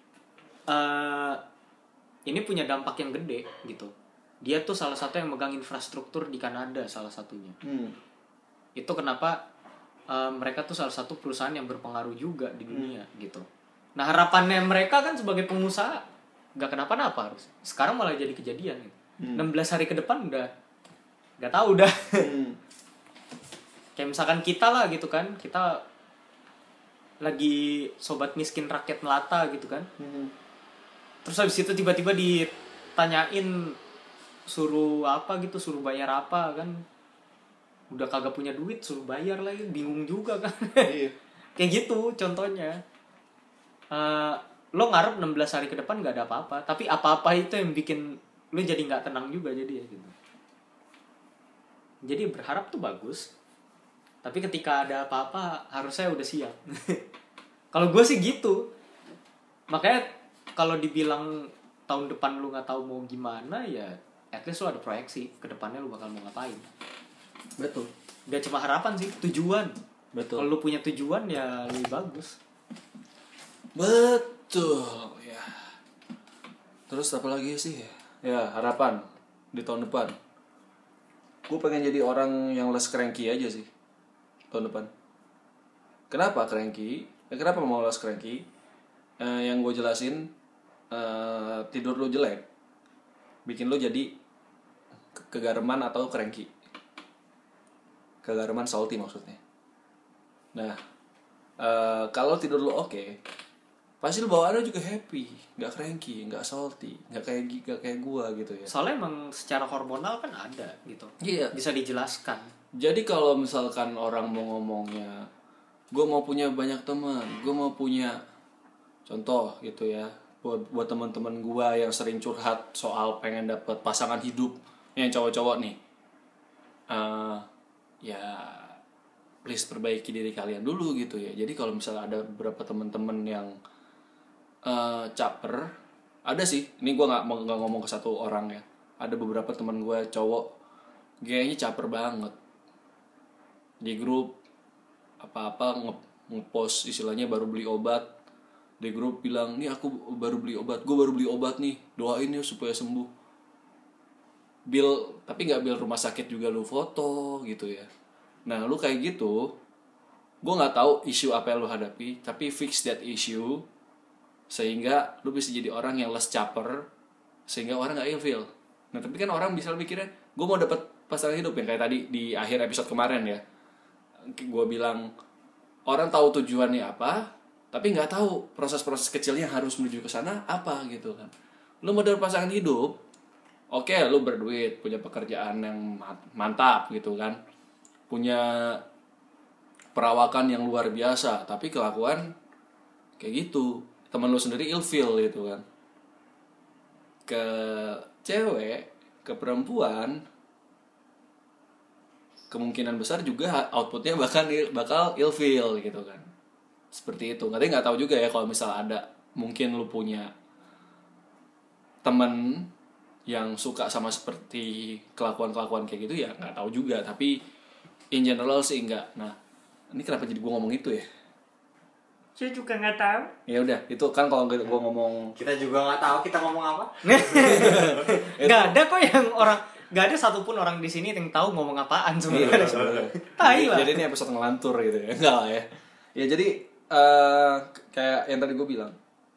eh, ini punya dampak yang gede gitu. Dia tuh salah satu yang megang infrastruktur di Kanada salah satunya. Hmm. Itu kenapa uh, mereka tuh salah satu perusahaan yang berpengaruh juga di dunia hmm. gitu. Nah harapannya mereka kan sebagai pengusaha nggak kenapa-napa harus. Sekarang malah jadi kejadian gitu. Hmm. enam belas hari ke depan udah nggak tahu udah. Hmm. Kayak misalkan kita lah gitu kan, kita lagi sobat miskin rakyat melata gitu kan. Hmm. Terus habis itu tiba-tiba ditanyain suruh apa gitu, suruh bayar apa kan. Udah kagak punya duit suruh bayar lagi, bingung juga kan. Iya. Kayak gitu contohnya. Uh, lo ngarep enam belas hari ke depan gak ada apa-apa, tapi apa-apa itu yang bikin lo jadi gak tenang juga jadi ya gitu. Jadi berharap tuh bagus, tapi ketika ada apa-apa harusnya udah siap. Kalau gue sih gitu. Makanya kalau dibilang tahun depan lu gak tahu mau gimana ya at least lu ada proyeksi ke depannya lu bakal mau ngapain. Betul. Gak cuma harapan sih, tujuan. Betul. Kalau lu punya tujuan ya lebih bagus. Betul ya. Terus apa lagi sih? Ya harapan di tahun depan. Gue pengen jadi orang yang less cranky aja sih tahun depan. Kenapa cranky? Eh, kenapa mau less cranky? Eh, yang gue jelasin eh, tidur lu jelek, bikin lu jadi ke- kegareman atau cranky. Kegareman salty maksudnya. Nah, eh, kalau tidur lu oke, pasti lu bawaannya juga happy, nggak cranky, nggak salty, nggak kayak nggak kayak gua gitu ya. Soalnya emang secara hormonal kan ada gitu. Iya. Bisa dijelaskan. Jadi kalau misalkan orang mau ngomongnya gue mau punya banyak teman, gue mau punya contoh gitu ya, buat buat teman-teman gue yang sering curhat soal pengen dapet pasangan hidup yang cowok-cowok nih, uh, ya please perbaiki diri kalian dulu gitu ya. Jadi kalau misalnya ada beberapa teman-teman yang uh, caper, ada sih, ini gue nggak nggak ngomong ke satu orang ya, ada beberapa teman gue cowok kayaknya caper banget di grup apa-apa nge ngepost istilahnya baru beli obat di grup, bilang nih aku baru beli obat, gue baru beli obat nih, doain ya supaya sembuh. Bill tapi nggak bill rumah sakit juga lu foto gitu ya. Nah lu kayak gitu, gue nggak tahu isu apa yang lu hadapi, tapi fix that issue sehingga lu bisa jadi orang yang less caper, sehingga orang nggak ilfeel. Nah tapi kan orang bisa mikirnya gue mau dapet pasangan hidup yang kayak tadi di akhir episode kemarin ya, gue bilang orang tahu tujuannya apa tapi nggak tahu proses-proses kecilnya harus menuju ke sana apa gitu kan. Lu mau dapet pasangan hidup, oke okay, lu berduit, punya pekerjaan yang mantap gitu kan, punya perawakan yang luar biasa, tapi kelakuan kayak gitu, teman lu sendiri ilfeel gitu kan. Ke cewek, ke perempuan, kemungkinan besar juga outputnya bahkan bakal ilfeel gitu kan. Seperti itu. Nanti nggak tahu juga ya kalau misal ada, mungkin lu punya temen yang suka sama seperti kelakuan-kelakuan kayak gitu ya, nggak tahu juga. Tapi in general sih enggak. Nah, ini kenapa jadi gue ngomong itu ya? Saya juga nggak tahu. Ya udah, itu kan kalau gue ngomong, kita juga nggak tahu kita ngomong apa. Nggak ada kok yang orang, nggak ada satupun orang di sini yang tahu ngomong apaan sebenarnya. Iya, jadi ini episode ngelantur gitu ya, enggak lah ya. Ya jadi uh, kayak yang tadi gue bilang,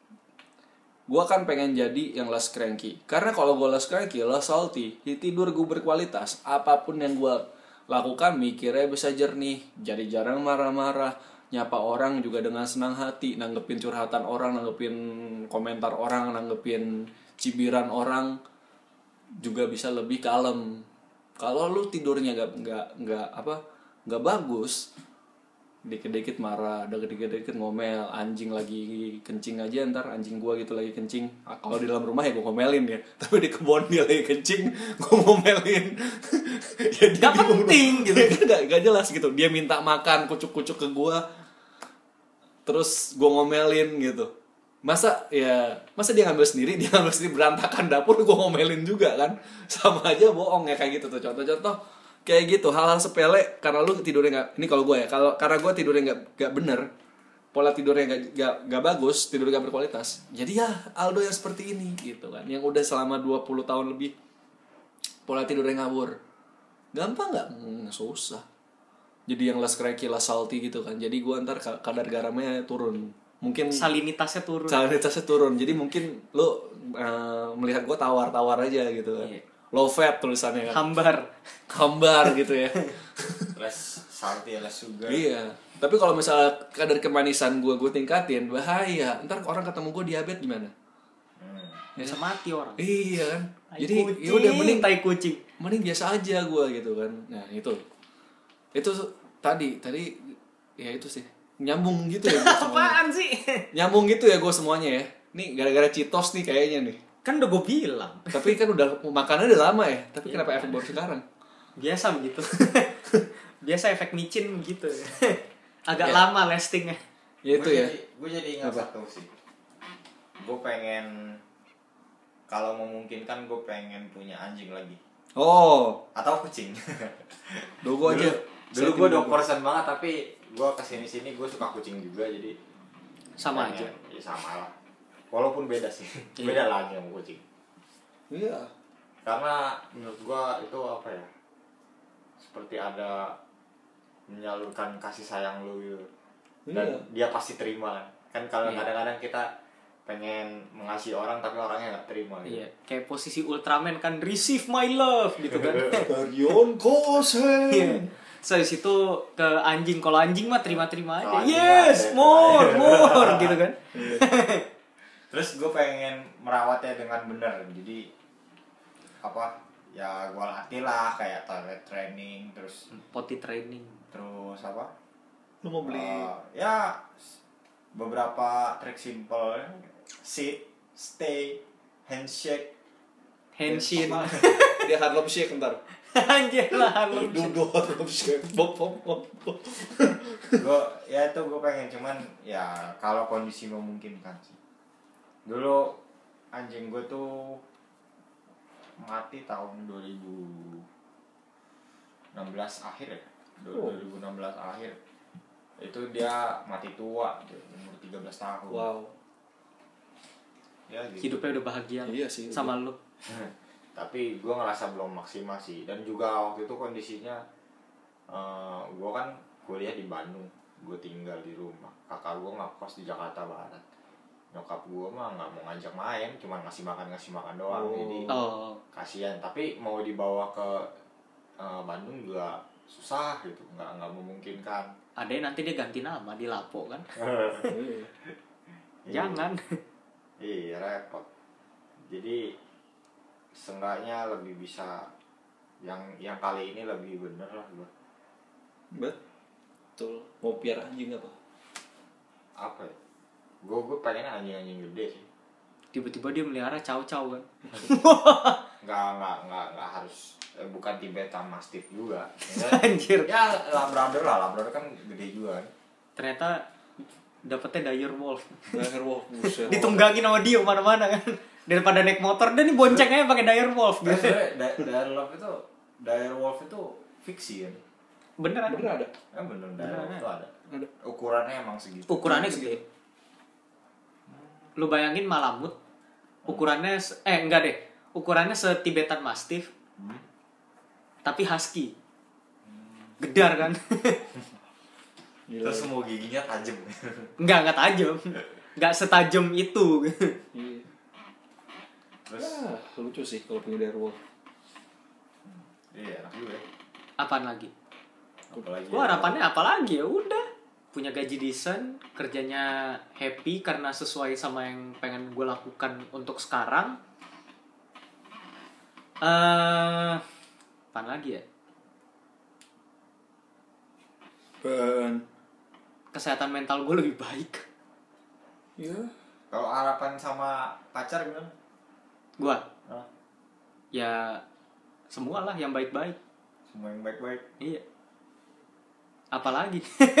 gue kan pengen jadi yang less cranky. Karena kalau gue less cranky, less salty, tidur gue berkualitas, apapun yang gue lakukan mikirnya bisa jernih, jadi jarang marah-marah, nyapa orang juga dengan senang hati, nanggepin curhatan orang, nanggepin komentar orang, nanggepin cibiran orang, juga bisa lebih kalem. Kalau lu tidurnya nggak nggak nggak apa nggak bagus, dikit-dikit marah, dikit-dikit ngomel, anjing lagi kencing aja ntar anjing gua gitu lagi kencing. Ah, kalau di dalam rumah ya gua ngomelin ya, tapi di kebun dia lagi kencing gua ngomelin. Ya, gak penting gitu, gak, gak jelas gitu. Dia minta makan kucuk-kucuk ke gua, terus gua ngomelin gitu. Masa ya masa dia ngambil sendiri, dia ngambil sendiri berantakan dapur, gua ngomelin juga kan, sama aja bohong ya kayak gitu tuh contoh-contoh. Kayak gitu, hal-hal sepele karena lu tidurnya nggak, ini kalau gue ya, kalau karena gue tidurnya nggak nggak bener, pola tidurnya nggak nggak nggak bagus, tidur nggak berkualitas, jadi ya Aldo yang seperti ini gitu kan, yang udah selama dua puluh tahun lebih pola tidurnya ngawur. Gampang nggak? Hmm, susah. Jadi yang less cranky, less salty gitu kan, jadi gue ntar kadar garamnya turun, mungkin salinitasnya turun salinitasnya turun, jadi mungkin lu uh, melihat gue tawar-tawar aja gitu kan. Iya. Low fat tulisannya kan, hambar hambar gitu ya. Less salty, less sugar. Iya, tapi kalau misalnya kadar kemanisan gue gue tingkatin, bahaya, ntar orang ketemu gue diabetes gimana? Hmm. Bisa mati orang. Iya kan, Tai jadi kucing, ya udah mending tai kucing, mending biasa aja gue gitu kan. Nah itu itu tadi tadi ya itu sih nyambung gitu ya. Apaan sih? Nyambung gitu ya gue semuanya ya. Nih gara-gara Cheetos nih kayaknya nih. Kan udah gue bilang. Tapi kan udah makanannya udah lama ya. Tapi kenapa efek baru sekarang? Biasa begitu. Biasa efek micin begitu. Agak ya. Lama lastingnya. Ya itu gua ya. Jadi, gue jadi ingat satu sih. Gue pengen, kalau memungkinkan gue pengen punya anjing lagi. Oh. Atau kucing. Dogo aja. Dulu gue dog person banget, tapi gue kesini-sini gue suka kucing juga, jadi sama pengen, aja. Ya sama lah. Walaupun beda sih, beda lagi sama kucing. Iya. Karena menurut gua itu apa ya? Seperti ada menyalurkan kasih sayang lu gitu. Dan iya. Dia pasti terima. Kan kalau iya. Kadang-kadang kita pengen mengasihi orang tapi orangnya nggak terima gitu. Iya, kayak posisi Ultraman kan, receive my love gitu kan. Tarion Kosen. Iya. So di situ ke anjing, kalau anjing mah terima-terima aja. Oh, yes, more, more gitu kan. Terus gue pengen merawatnya dengan benar, jadi apa ya gue latih lah kayak toilet training, terus potty training, terus apa Lu mau beli Uh, ya beberapa trik simple, sit, stay, handshake, Henshin. dia Harlem Shake ntar. Anjir lah Harlem Shake. Duduk Harlem Shake. Bop bop bop. gue ya itu gue pengen, cuman ya kalau kondisi memungkinkan sih. Dulu anjing gue tuh mati tahun dua ribu enam belas akhir ya. Oh. dua ribu enam belas akhir. Itu dia mati tua, dia umur tiga belas tahun. Wow. Ya gitu. Hidupnya udah bahagia Iya sih. sama lu. Tapi gue ngerasa belum maksimal sih. Dan juga waktu itu kondisinya uh, gue kan kuliah di Bandung, gue tinggal di rumah. Kakak gue ngekos di Jakarta Barat. Nyokap gue mah nggak mau ngajak main, cuma ngasih makan ngasih makan doang. Oh. Jadi Oh. kasihan. Tapi mau dibawa ke uh, Bandung juga susah gitu, nggak nggak memungkinkan. Ada yang nanti dia ganti nama di Lapo kan? Iya. Jangan. Iya repot. Jadi seenggaknya lebih bisa yang yang kali ini lebih bener lah gue. Betul. Mau piara anjing apa? Apa ya? Gue gue pengen anjing-anjing gede sih. Tiba-tiba dia melihara cow-cow kan? Nggak nggak nggak nggak harus eh, bukan Tibetan Mastiff juga. Ya, Anjir. ya Labrador lah, Labrador kan gede juga kan. Ternyata dapetnya dire wolf. Dire wolf buset. Ditunggangin sama dia mana-mana kan. Daripada naik motor dan nih bonceng aja pakai dire wolf Tapi gitu. sebenarnya Di- Dire Wolf itu Dire Wolf itu fiksi kan? Bener ada. Bener ada. Kan bener Dire Wolf itu ada. Ada. Ukurannya emang segitu. Ukurannya gede. Lu bayangin Malamut ukurannya se- eh enggak deh. Ukurannya se-Tibetan Mastiff Hmm. tapi husky. Gedar kan? Gila. Terus semua giginya tajam. Enggak, enggak tajam. Enggak setajam itu. Iya. Terus Ah, lucu sih kalau punya dire wolf. iya enak juga ya. Apaan lagi? Apalagi Gua harapannya apa lagi ya udah punya gaji decent, kerjanya happy karena sesuai sama yang pengen gue lakukan untuk sekarang. Eh, apaan lagi ya? Ben. Kesehatan mental gue lebih baik. Iya. Kalau harapan sama pacar gimana? Gua Hah? ya semua lah yang baik-baik. Semua yang baik-baik. Iya. Apalagi?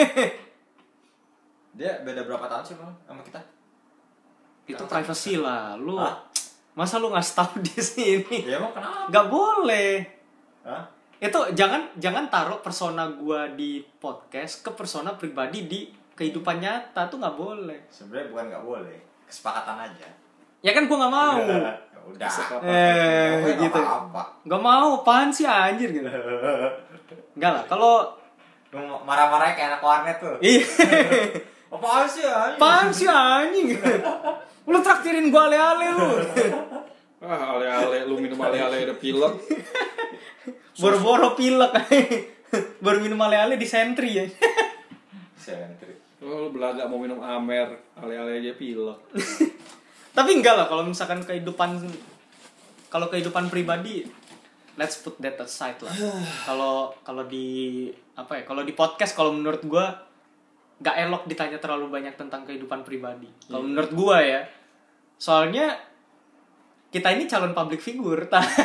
Dia beda berapa tahun sih Bang sama kita? Itu Kenapa? privacy lah. Lu Hah? masa lu ngasih tahu di sini? Ya emang kenapa? Gak boleh. Hah? Itu jangan jangan taruh persona gua di podcast ke persona pribadi di kehidupan nyata tuh nggak boleh. Sebenarnya bukan nggak boleh, kesepakatan aja. Ya kan gua nggak mau. Ya udah. Eh Pokoknya nggak gitu. apa-apa. Nggak mau, apaan sih anjir gitu. Enggak lah, kalau Lu marah-marahnya kayak anak warnet tuh. iya. Apaan sih anjing? Apaan sih anjing? Lu traktirin gua ale-ale lu. Ah, ale-ale lu minum ale-ale ada pilek. Boro-boro pilek. Baru minum ale-ale di sentri ya. Sentri. Oh, lu belaga mau minum Amer, ale-ale aja pilek. Tapi enggak lah kalau misalkan kehidupan kalau kehidupan pribadi let's put that aside lah. Kalau kalau di apa ya? Kalau di podcast kalau menurut gua enggak elok ditanya terlalu banyak tentang kehidupan pribadi. Kalau menurut gua ya. Soalnya kita ini calon public figure.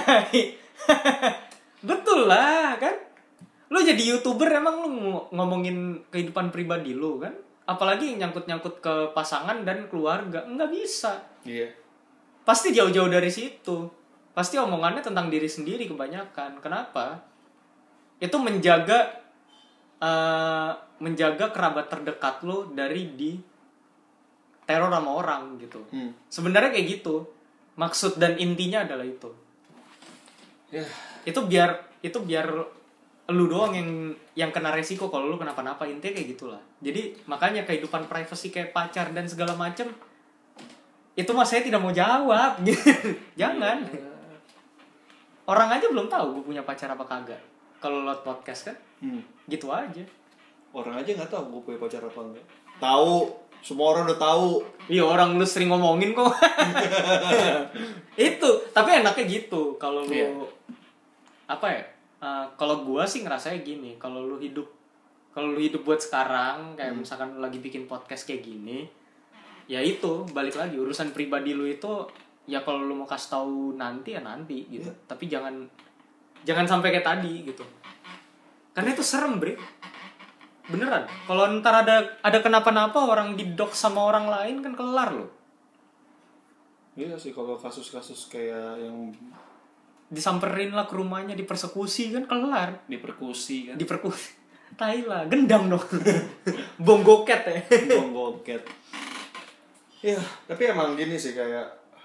Betul lah kan? Lu jadi YouTuber emang lu ngomongin kehidupan pribadi lu kan? Apalagi yang nyangkut-nyangkut ke pasangan dan keluarga. Nggak bisa. Iya. Pasti jauh-jauh dari situ. Pasti omongannya tentang diri sendiri kebanyakan. Kenapa? Itu menjaga uh, menjaga kerabat terdekat lu dari di teror sama orang gitu. Hmm. Sebenarnya kayak gitu. Maksud dan intinya adalah itu. Ya, Itu biar itu biar lu doang yang yang kena resiko kalau lu kenapa-napa, intinya kayak gitulah. Jadi makanya kehidupan privacy kayak pacar dan segala macem itu mas saya tidak mau jawab. Jangan. Orang aja belum tahu gue punya pacar apa kagak. Kalau lewat podcast kan, hmm. gitu aja. Orang aja nggak tahu gue punya pacar apa enggak. Tahu, semua orang udah tahu. Iya orang lu sering ngomongin kok. Itu, tapi enaknya gitu. Kalau lu Iya. apa ya? Uh, kalau gua sih ngerasanya gini, kalau lu hidup Kalau lu hidup buat sekarang, kayak Hmm. misalkan lu lagi bikin podcast kayak gini, ya itu balik lagi urusan pribadi lu itu, ya kalau lu mau kasih tahu nanti ya nanti gitu. Iya. Tapi jangan jangan sampai kayak tadi gitu. Karena itu serem, Bre. Beneran. Kalau ntar ada ada kenapa-napa orang didok sama orang lain kan kelar loh. Iya sih kalau kasus-kasus kayak yang Disamperin lah ke rumahnya, dipersekusi kan kelar. diperkusi kan, Diperkusi. Tai lah, gendam dong. Bom goket ya. bom goket. Ya, tapi emang gini sih kayak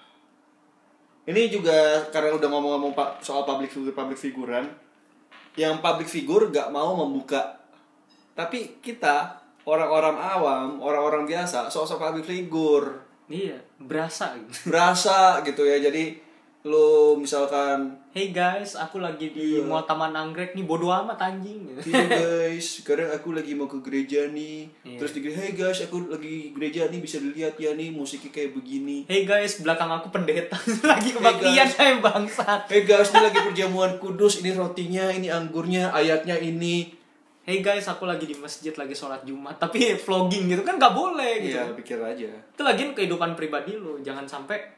ini juga karena udah ngomong-ngomong pak soal public figure public figuran, yang public figure gak mau membuka, tapi kita orang-orang awam, orang-orang biasa, sosok public figure Iya, berasa gitu. berasa gitu ya. Jadi lu misalkan, Hey guys, aku lagi di Iya. Mall Taman Anggrek nih, bodo amat anjing gitu. "Hey guys, sekarang aku lagi mau ke gereja nih." Iya. Terus di "Hey guys, aku lagi gereja nih, bisa dilihat ya nih musiknya kayak begini." Hey guys, belakang aku pendeta lagi kebaktian guys. saya bangsat. "Hey guys, ini lagi perjamuan kudus, ini rotinya, ini anggurnya, ayatnya ini." Hey guys, aku lagi di masjid lagi sholat Jumat, tapi vlogging gitu kan nggak boleh gitu. Iya, pikir aja. Itu lagian kehidupan pribadi lu, jangan sampai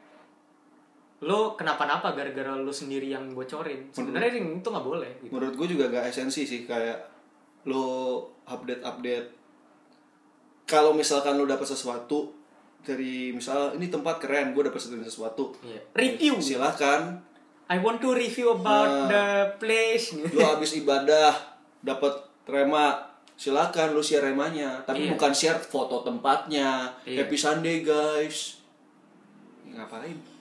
lu kenapa-napa gara-gara lu sendiri yang bocorin. Sebenarnya itu nggak boleh. Gitu. Menurut gue juga gak esensi sih kayak lo update-update. Kalau misalkan lo dapet sesuatu dari misal ini tempat keren, gue dapet sesuatu. Iya. Review. Silakan. I want to review about Nah. the place. Lo habis ibadah dapet rema, silakan lo share remanya, tapi Iya. bukan share foto tempatnya. Iya. Happy Sunday guys. Ngapain?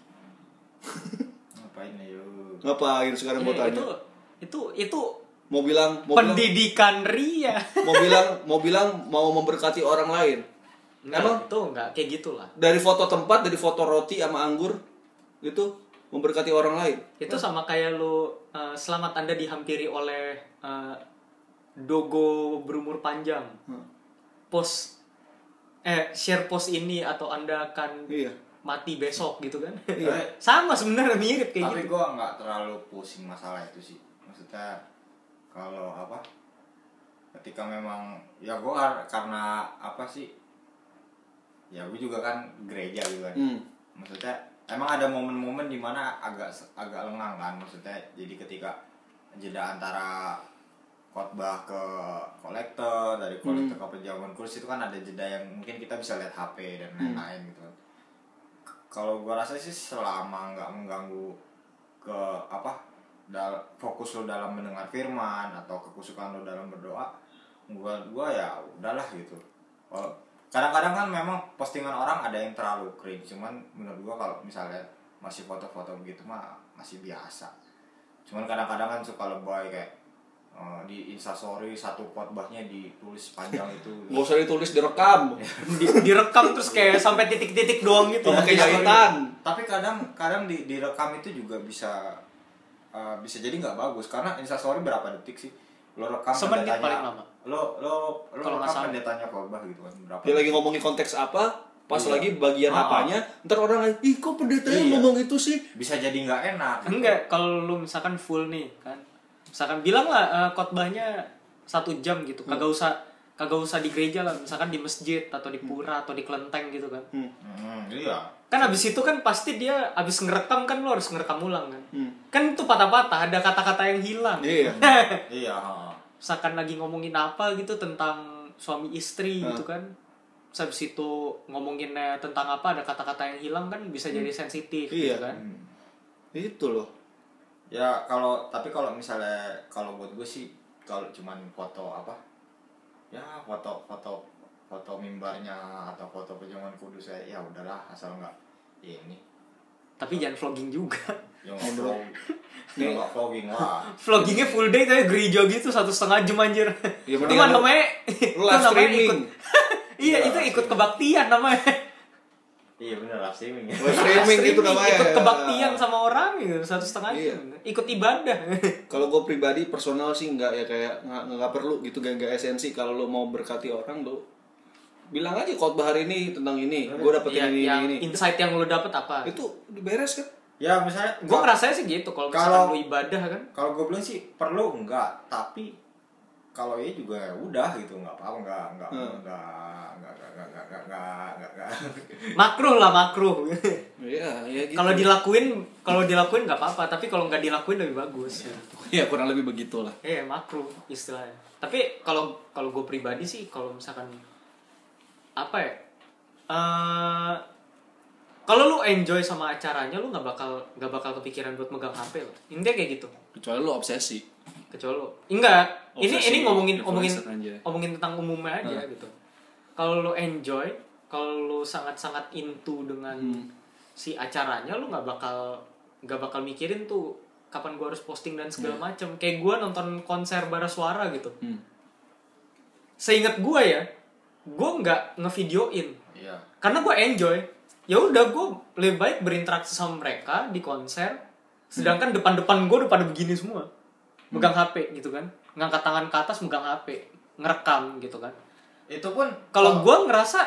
Ngapain ya yuk? Ngapain sekarang Iya, mau tanya? itu itu itu Mau bilang mau bilang pendidikan ria. mau bilang mau bilang mau memberkati orang lain. Enggak, Emang itu enggak kayak gitulah. dari foto tempat, dari foto roti sama anggur itu memberkati orang lain. Itu sama kayak lu uh, selamat Anda dihampiri oleh uh, dogo berumur panjang. Hmm. Post eh share post ini atau Anda akan Iya. mati besok gitu kan. Iya. Sama sebenarnya mirip kayak Tapi gitu. gue nggak terlalu pusing masalah itu sih. Maksudnya kalau apa? Ketika memang ya gue karena apa sih? Ya gue juga kan gereja gitu kan. Hmm. Maksudnya emang ada momen-momen dimana agak agak lengang kan. Maksudnya jadi ketika jeda antara khotbah ke kolektor, dari kolektor ke perjamuan kudus itu kan ada jeda yang mungkin kita bisa lihat H P dan lain-lain gitu. Kalau gua rasa sih selama nggak mengganggu ke apa dal fokus lo dalam mendengar firman atau kekusukan lo dalam berdoa, gua gua ya udahlah gitu. Kalau kadang-kadang kan memang postingan orang ada yang terlalu cringe, cuman menurut gua kalau misalnya masih foto-foto begitu mah masih biasa. Cuman kadang-kadang kan suka lebay kayak uh, di Instastory satu khotbahnya ditulis panjang itu. Nggak usah ditulis, direkam. Di, direkam terus kayak sampai titik-titik doang gitu. Pakai Iya, jahitan. Tapi kadang kadang di direkam itu juga bisa uh, bisa jadi nggak bagus karena Instastory berapa detik sih lo rekam Semenit pendetanya, paling lama. lo lo lo Kalau nggak rekam salah. pendetanya khotbah gitu kan berapa Dia lagi detik. ngomongin konteks apa, pas Iya. lagi bagian Ah. apanya, ntar orang lain, "Ih, kok pendetanya Iya. ngomong itu sih?" Bisa jadi nggak enak gitu. Enggak, kalau lu misalkan full nih kan. Misalkan bilang lah uh, khotbahnya satu jam gitu. Kagak usah kagak usah di gereja lah, misalkan di masjid atau di pura atau di kelenteng gitu kan. Hmm. Hmm, iya Kan abis itu kan pasti dia abis ngerekam kan lo harus ngerekam ulang kan. Hmm. Kan itu patah-patah, ada kata-kata yang hilang. Iya. iya ha. Misalkan lagi ngomongin apa gitu tentang suami istri Hmm. gitu kan. Terus abis itu ngomonginnya tentang apa, ada kata-kata yang hilang kan bisa jadi sensitif Iya. gitu kan. Hmm. Itu loh. Ya kalau tapi kalau misalnya kalau buat gue sih kalau cuman foto apa ya foto foto foto mimbarnya atau foto perjamuan kudus ya ya udahlah asal nggak ini Tapi jangan vlogging juga. yang nggak vlog yang nggak vlogging lah. Vloggingnya full day kayak gereja gitu satu setengah jam anjir. Ya, Itu mendingan mah lu- namanya lu itu live namanya streaming. ikut. Iya, itu ikut kebaktian namanya. Iya bener live streaming ya. Live streaming itu namanya. Ikut kebaktian sama orang gitu satu setengah Iya. jam. Ikut ibadah. Kalau gue pribadi personal sih nggak ya kayak nggak nggak perlu gitu, gak, nggak esensi. Kalau lo mau berkati orang lo bilang aja khotbah hari ini tentang ini, gue dapetin Iya, ini yang ini ini. insight yang lu dapet apa? Itu beres kan? Ya misalnya Gue ngerasanya sih gitu kalau Kalau- misalkan lu ibadah kan. kalau gue bilang sih perlu enggak tapi kalau iya juga ya udah gitu, nggak apa-apa, nggak nggak Hmm. nggak nggak nggak nggak nggak nggak nggak nggak Makruh lah, makruh. Iya, ya gitu. Kalau dilakuin, kalau dilakuin nggak apa-apa, tapi kalau nggak dilakuin lebih bagus. Ya kurang lebih begitulah. Iya, makruh istilahnya. Tapi kalau kalau gue pribadi sih, kalau misalkan apa ya, eh kalau lu enjoy sama acaranya, lu nggak bakal nggak bakal kepikiran buat megang H P lah. Intinya kayak gitu. Kecuali lu obsesi. Kecuali lu enggak. Ini Obsesi ini ngomongin ngomongin influencer aja. ngomongin tentang umumnya aja Hmm. gitu. Kalau lu enjoy, kalau lu sangat-sangat into dengan Hmm. si acaranya, lu nggak bakal nggak bakal mikirin tuh kapan gua harus posting dan segala Hmm. macam. Kayak gua nonton konser bara suara gitu. Hmm. Seingat gua ya, gua nggak ngevideoin iya. karena gua enjoy. Ya udah, gua lebih baik berinteraksi sama mereka di konser, sedangkan depan-depan gua udah pada begini semua, megang H P gitu kan, ngangkat tangan ke atas megang H P, ngerekam gitu kan. Itu pun Kalau gua ngerasa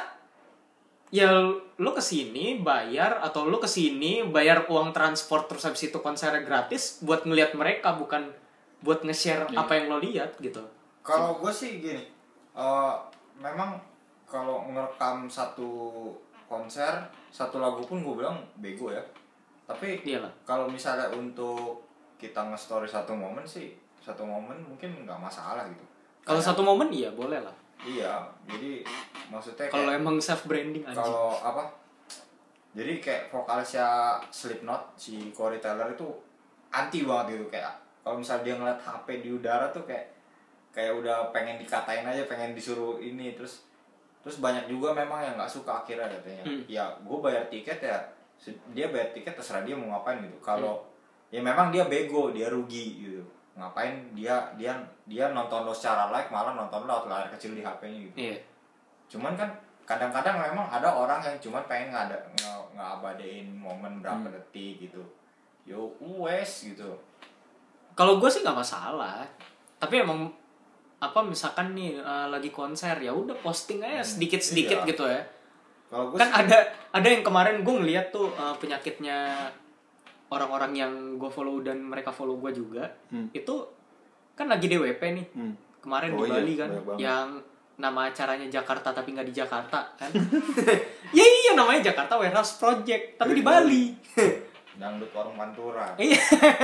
ya lu kesini bayar, atau lu kesini bayar uang transport terus habis itu konsernya gratis buat ngelihat mereka, bukan buat nge-share Iya. apa yang lo lihat gitu. kalau gue sih gini, eh, memang kalau ngerekam satu konser satu lagu pun gue bilang bego ya. Tapi Iyalah. kalau misalnya untuk kita nge-story satu momen sih, satu momen mungkin nggak masalah gitu. Kalau Kayak- satu momen iya boleh lah. Iya, jadi maksudnya Kalau kayak emang self branding aja. kalau apa? Jadi kayak vokalisnya Slipknot si Corey Taylor itu anti banget gitu, kayak kalau misalnya dia ngeliat H P di udara tuh kayak kayak udah pengen dikatain aja, pengen disuruh ini, terus terus banyak juga memang yang nggak suka akhirnya katanya. Hmm. Ya gue bayar tiket ya, se- dia bayar tiket terserah dia mau ngapain gitu. Kalau Hmm. ya memang dia bego, dia rugi gitu. Ngapain dia dia dia nonton lo secara live, malah nonton lo lewat layar kecil di H P-nya gitu. Iya. Cuman kan kadang-kadang memang ada orang yang cuman pengen ngada nge- ngabadein momen berapa Hmm. detik gitu. Yo wes gitu. Kalau gue sih nggak masalah. Tapi emang apa misalkan nih eh, lagi konser, ya udah posting aja Hmm, sedikit-sedikit iya. gitu ya. Kalau gue Kan ada ada yang kemarin gue ngeliat tuh eh, penyakitnya orang-orang yang gue follow dan mereka follow gue juga. Hmm. Itu kan lagi D W P nih. Hmm. Kemarin Oh di iya, Bali kan, banyak banget. yang nama acaranya Jakarta tapi nggak di Jakarta kan. Ya iya, namanya Jakarta Warehouse Project tapi di Bali. dangdut warung Pantura. Iya.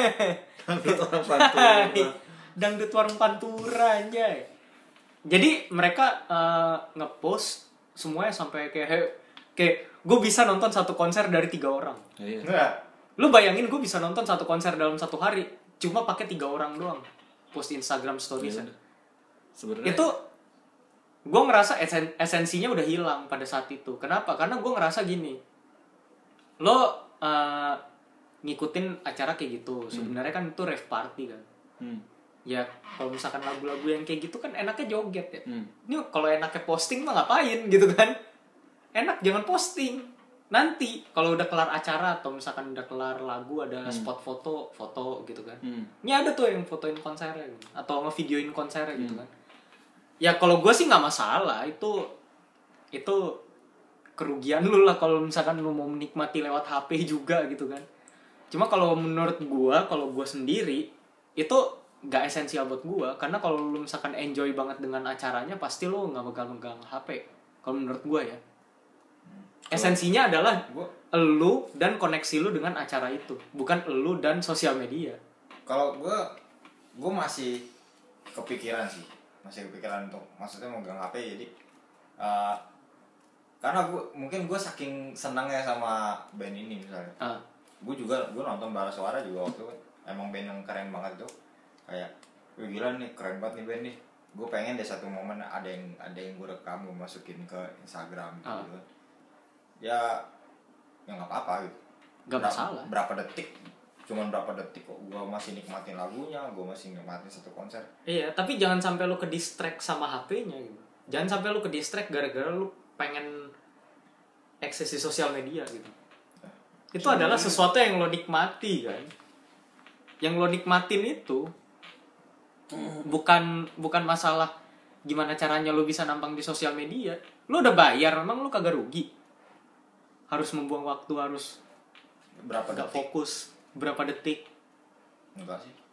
Orang Pantura. Dangdut warung Pantura aja. Jadi mereka eh, ngepost semuanya sampai kayak kayak gue bisa nonton satu konser dari tiga orang. Iya. Enggak. Lu bayangin gue bisa nonton satu konser dalam satu hari cuma pakai tiga orang doang. Post Instagram stories. Iya. Sebenarnya Itu gue ngerasa esen- esensinya udah hilang pada saat itu. Kenapa? Karena gue ngerasa gini, lo uh, ngikutin acara kayak gitu, sebenarnya kan itu rave party kan. Hmm. Ya kalau misalkan lagu-lagu yang kayak gitu kan enaknya joget ya. Hmm. Ini kalau enaknya posting mah ngapain gitu kan? Enak jangan posting. Nanti kalau udah kelar acara atau misalkan udah kelar lagu, ada spot foto, foto gitu kan. Hmm. Ini ada tuh yang fotoin konsernya gitu. Atau ngevideoin konsernya gitu kan. Ya kalau gue sih nggak masalah, itu itu kerugian lu lah kalau misalkan lu mau menikmati lewat H P juga gitu kan. Cuma kalau menurut gue, kalau gue sendiri itu nggak esensial buat gue, karena kalau lu misalkan enjoy banget dengan acaranya pasti lu nggak bakal megang H P. Kalau menurut gue ya, esensinya adalah Gue elu dan koneksi lu dengan acara itu, bukan elu dan sosial media. kalau gue gue masih kepikiran sih, masih kepikiran untuk maksudnya megang H P. Jadi eh, karena gue mungkin gue saking senangnya sama band ini misalnya, Ah. gue juga gue nonton Bara Suara juga waktu itu, emang band yang keren banget tuh, kayak wih gila nih, keren banget nih band nih. Gue pengen deh satu momen ada yang ada yang gue rekam, gue masukin ke Instagram gitu, Ah. gitu. Ya ya nggak apa-apa gitu. Gak Berapa- masalah. berapa detik, cuman berapa detik kok gue masih nikmatin lagunya, gue masih nikmatin satu konser. Iya, tapi jangan sampai lu ke distract sama H P-nya gitu. Jangan sampai lu ke distract gara-gara lu pengen akses di sosial media gitu. Itu adalah sesuatu yang lo nikmati kan. Yang lo nikmatin itu bukan bukan masalah gimana caranya lu bisa nampang di sosial media. Lu udah bayar, memang lu kagak rugi. Harus membuang waktu, harus Berapa gak detik? fokus berapa detik. Enggak sih.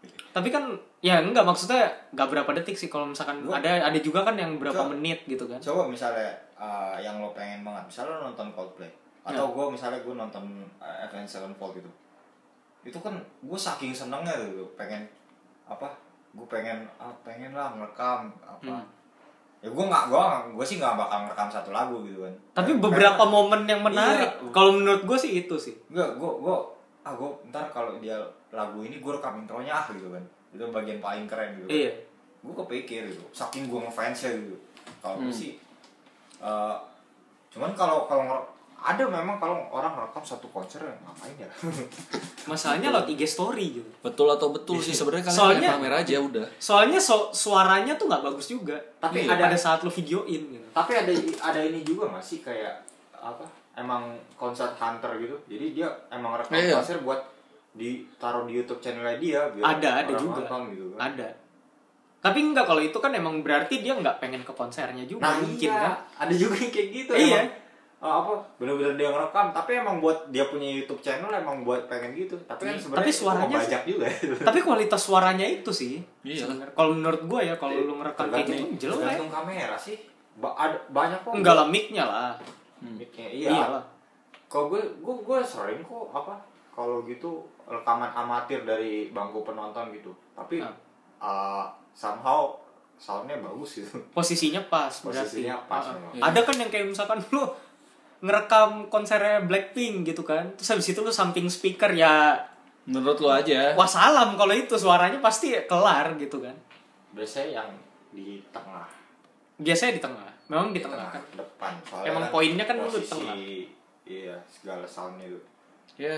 Tapi kan ya enggak, maksudnya enggak berapa detik sih kalau misalkan Gua- ada ada juga kan yang berapa Coba- menit gitu kan. Coba misalnya uh, yang lo pengen banget, misalnya lo nonton Coldplay atau Ya. gue misalnya gue nonton uh, Avenged Sevenfold gitu, itu kan gue saking senengnya gitu, pengen apa? Gue pengen ah, pengen lah ngerekam apa? Hmm. Ya gue nggak gue gue sih nggak bakal ngerekam satu lagu gitu kan. Tapi Pengen- beberapa pengen- momen yang menarik. Iya. Kalau menurut gue sih itu sih. Enggak, gue gue ah gue ntar kalau dia lagu ini gue rekam intronya ah gitu kan, itu bagian paling keren gitu kan. Iya. Gue kepikir gitu, saking gue ngefansnya gitu. Kalau gue Hmm. sih uh, cuman kalau kalau nge- ada memang kalau orang rekam satu konser ngapain ya. Masalahnya lo I G story gitu. Betul atau betul sih sebenarnya kalian Soalnya- pengen pamer aja udah. Soalnya so, suaranya tuh nggak bagus juga. Tapi Iya, ada- pada saat lo videoin gitu. Tapi ada ada ini juga nggak sih kayak apa, emang concert hunter gitu, jadi dia emang rekam Iya. konser buat ditaruh di YouTube channelnya dia biar Ada, ada orang juga. nonton gitu kan. Ada. Tapi enggak, kalau itu kan emang berarti dia nggak pengen ke konsernya juga Nah mungkin iya, kan. ada juga yang kayak gitu. Iya. Emang, uh, apa bener-bener dia ngerekam, tapi emang buat dia punya YouTube channel emang buat pengen gitu. Tapi kan sebenarnya Tapi itu suaranya membajak juga. Tapi kualitas suaranya itu sih. Iya. sebenarnya. Kalau menurut gue ya, kalau lu ngerekam kayak gitu Tergantung- jelek. tergantung kamera sih. Ba- ada banyak kok. Enggak lah, mic-nya lah. Mic-nya, iya. Iyalah. Kalau gue gue gue sering kok apa kalau gitu rekaman amatir dari bangku penonton gitu. Tapi Ah. uh, somehow soundnya bagus gitu. Posisinya pas Posisinya berarti. pas Ah, memang. Ada kan yang kayak misalkan lu ngerekam konsernya Blackpink gitu kan. Terus habis itu lu samping speaker ya Menurut lo aja. wassalam, kalau itu suaranya pasti kelar gitu kan. Biasanya yang di tengah. Biasanya di tengah. Memang di tengah kan. Depan. Soalnya Emang poinnya kan lu di posisi, tengah. Iya, segala soundnya itu. Ya,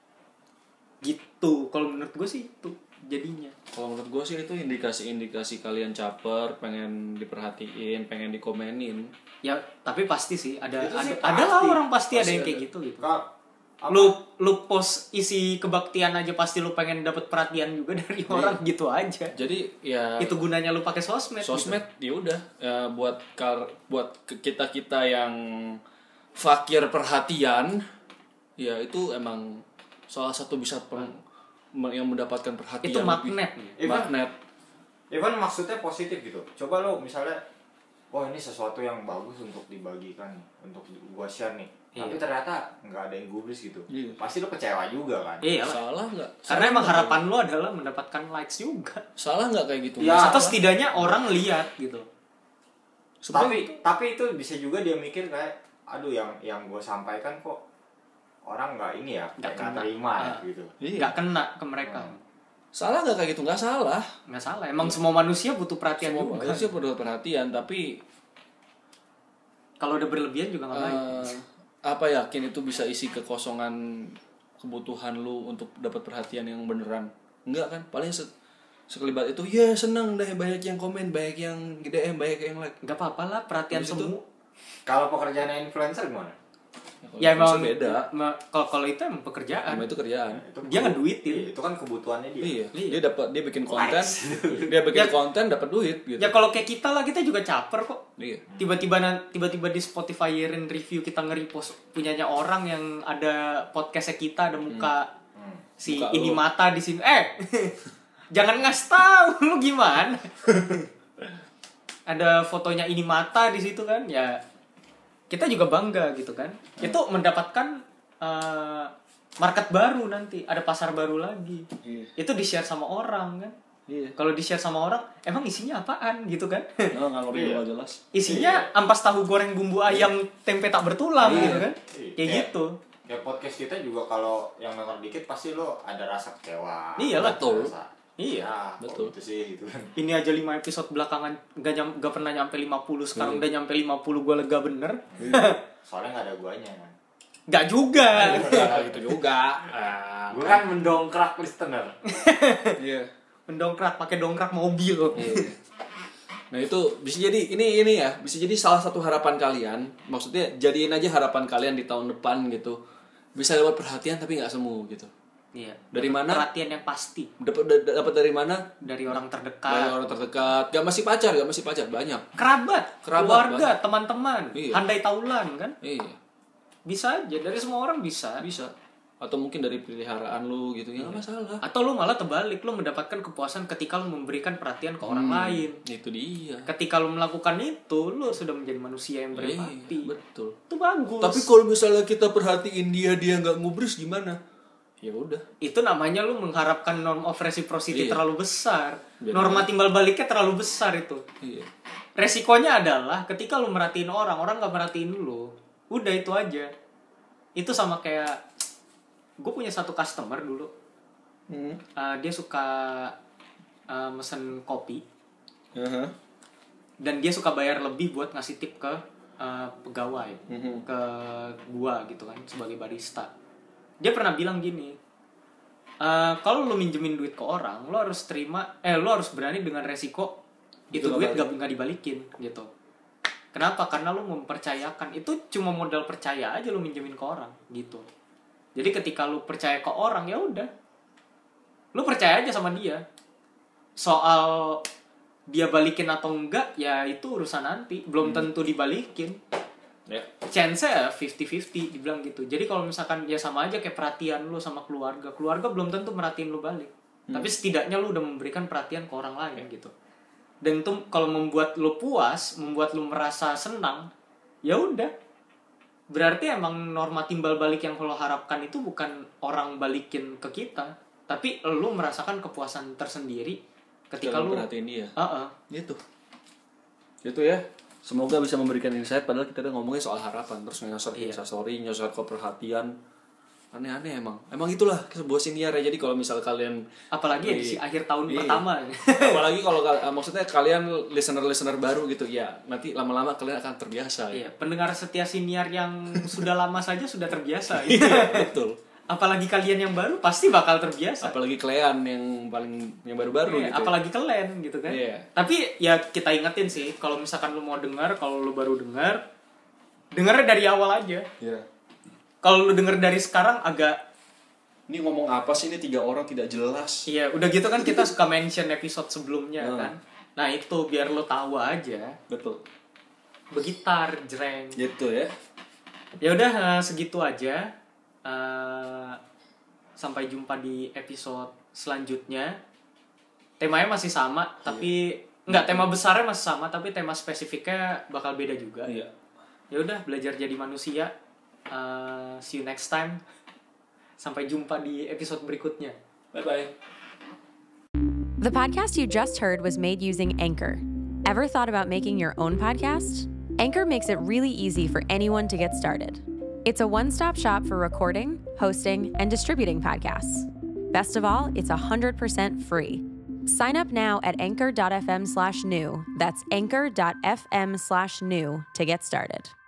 Gitu. Kalau menurut gue sih itu jadinya. kalau menurut gue sih itu indikasi-indikasi kalian caper, pengen diperhatiin, pengen dikomenin. Ya, tapi pasti sih ada Itu ada, sih ada lah pasti. orang pasti, ada Pasti yang kayak ada. gitu gitu. Kak, apa? Lu lu post isi kebaktian aja pasti lu pengen dapet perhatian juga dari orang gitu aja. Jadi ya Itu gunanya lu pakai sosmed. sosmed ya udah ya, buat kar buat kita kita yang fakir perhatian, ya itu emang salah satu bisa peng- me- yang mendapatkan Gitu. perhatian Itu lebih. magnet. Even- Magnet. Even maksudnya positif gitu. Coba lo misalnya, oh ini sesuatu yang bagus untuk dibagikan nih, untuk gua share nih. Tapi Iya. ternyata nggak ada yang gubris gitu. Iya. Pasti lo kecewa juga kan. Iya lah. Salah nggak? Karena Salah emang nggak harapan lu adalah mendapatkan likes juga. kayak- salah nggak kayak gitu? Ya, Atau Salah. setidaknya orang lihat gitu. Tapi tapi itu bisa juga dia mikir kayak, aduh yang yang gua sampaikan kok orang nggak ini ya, Nggak kayak nggak kena. terima ya, Ah. gitu. Iya. Nggak kena ke mereka. Hmm. Salah nggak kayak gitu? Nggak salah. Nggak salah. Emang semua manusia butuh perhatian Semua juga. manusia perlu perhatian, tapi Kalau udah berlebihan juga nggak baik. eh, apa yakin itu bisa isi kekosongan kebutuhan lu untuk dapat perhatian yang beneran? Enggak kan? Paling se sekelibat itu ya seneng deh, banyak yang komen, banyak yang D M, banyak yang like. Nggak apa-apa lah, perhatian Habis itu- semua. Kalau pekerjaannya influencer gimana? Ya kalau emang beda. ma- Kalau kalau itu emang pekerjaan. Emang itu kerjaan. Itu Dia kebu- ngeduitin. Iya, itu kan kebutuhannya dia. Iya, Iya. dia dapat dia bikin konten, Likes. dia bikin Ya- konten dapat duit gitu. Ya kalau kayak kita lah, kita juga caper kok. Iya. Tiba-tiba nan- tiba-tiba di Spotify-in review kita nge-repost punyanya orang yang ada podcastnya kita, ada muka Hmm. si Muka ini lu. mata di sini. Eh, jangan ngasih tahu lu gimana. Ada fotonya ini mata di situ kan, ya kita juga bangga gitu kan. Itu mendapatkan eh, market baru nanti, ada pasar baru lagi. Iya. Itu di-share sama orang kan. Iya. Kalau di-share sama orang, emang isinya apaan gitu kan? Nah, nggak ngerti Iya. nggak jelas. Isinya ampas tahu goreng bumbu ayam tempe tak bertulang Iya. gitu kan. Iya. Kayak Kayak- gitu. Kayak podcast kita juga kalau yang denger dikit pasti lo ada rasa kecewa. Iyalah. Betul. Rasa, Iya. ya, Betul. betul. Itu sih gitu kan. Ini aja lima episode belakangan gak, nyam, gak pernah nyampe lima puluh, sekarang Iya. udah nyampe lima puluh, gue lega bener. Soalnya nggak ada guanya kan. Gak juga. Nggak gitu juga. Ah, Gue kan mendongkrak listener. Iya. Mendongkrak, pakai dongkrak mobil. Iya. Nah itu bisa jadi ini ini ya bisa jadi salah satu harapan kalian. Maksudnya jadiin aja harapan kalian di tahun depan gitu. Bisa dapat perhatian tapi nggak semu gitu. Iya. Dari mana? Perhatian yang pasti Dapat da- dapat dari mana? dari orang Dari terdekat, orang terdekat. Gak masih pacar, gak masih pacar banyak. kerabat, Kerabat, keluarga, banyak. teman-teman, Iya. handai taulan kan. Iya Bisa aja, dari semua orang bisa. bisa. atau mungkin dari peliharaan lu gitu ya nggak masalah. Atau lu malah terbalik, lu mendapatkan kepuasan ketika lu memberikan perhatian ke orang Hmm, lain. Itu dia. Ketika lu melakukan itu, lu sudah menjadi manusia yang berempati. Iya, betul. Itu bagus. Tapi kalau misalnya kita perhatiin dia dia nggak ngubris gimana? Ya udah. Itu namanya lu mengharapkan norm of reciprocity Iya. terlalu besar. Benar. Norma timbal baliknya terlalu besar itu. Iya. Resikonya adalah ketika lu merhatiin orang, orang nggak merhatiin lu. Udah itu aja. Itu sama kayak gue punya satu customer dulu. Hmm. Uh, dia suka uh, mesen kopi. Uh-huh. Dan dia suka bayar lebih buat ngasih tip ke uh, pegawai, Mhm. ke gua gitu kan sebagai barista. Dia pernah bilang gini, uh, kalau lu minjemin duit ke orang, lu harus terima, eh lu harus berani dengan resiko itu Itu duit nggak gak, nggak dibalikin gitu. Kenapa? Karena lu mempercayakan, itu cuma modal percaya aja lu minjemin ke orang gitu. Jadi ketika lu percaya ke orang ya udah, lu percaya aja sama dia. Soal dia balikin atau enggak ya itu urusan nanti, belum tentu dibalikin. Ya. Chance-nya fifty fifty dibilang gitu. Jadi kalau misalkan ya sama aja kayak perhatian lu sama keluarga. Keluarga belum tentu merhatiin lu balik. Tapi setidaknya lu udah memberikan perhatian ke orang lain gitu. Dan itu kalau membuat lu puas, membuat lu merasa senang, ya udah. Berarti emang norma timbal balik yang lo harapkan itu bukan orang balikin ke kita, tapi lu merasakan kepuasan tersendiri ketika Kalau lu perhatiin dia. Heeh. Gitu. Gitu ya. Semoga bisa memberikan insight padahal kita udah ngomongin soal harapan terus nyosor Iya. instastory, nyosor ke perhatian. Aneh-aneh emang. Emang itulah sebuah siniar ya. Jadi kalau misal kalian Apalagi ya di Iya. si akhir tahun Iya. pertama. apalagi kalau kal- maksudnya kalian listener-listener baru gitu ya, nanti lama-lama kalian akan terbiasa ya. Iya, pendengar setia siniar yang sudah lama saja sudah terbiasa. Ya. Iya, betul. Apalagi kalian yang baru pasti bakal terbiasa. Apalagi kalian yang paling yang baru-baru Iya, gitu. ya. apalagi kalian gitu kan. Iya. Tapi ya kita ingetin sih, kalau misalkan lu mau dengar, kalau lu baru dengar, dengarnya dari awal aja. Iya. Kalau lu denger dari sekarang agak Ini ngomong apa sih, ini tiga orang tidak jelas. iya, udah gitu kan kita suka mention episode sebelumnya Hmm. kan. Nah, itu biar lu tahu aja. Betul. Begitar, jreng. Gitu ya. Ya udah eh, segitu aja. Eh, sampai jumpa di episode selanjutnya. Temanya masih sama, tapi enggak, tema besarnya masih sama, tapi tema spesifiknya bakal beda juga. Iya. Ya udah, belajar jadi manusia. Eh, see you next time. Sampai jumpa di episode berikutnya. Bye bye. The podcast you just heard was made using Anchor. Ever thought about making your own podcast? Anchor makes it really easy for anyone to get started. It's a one-stop shop for recording, hosting, and distributing podcasts. Best of all, it's one hundred percent free. Sign up now at anchor.fm slash new. That's anchor.fm slash new to get started.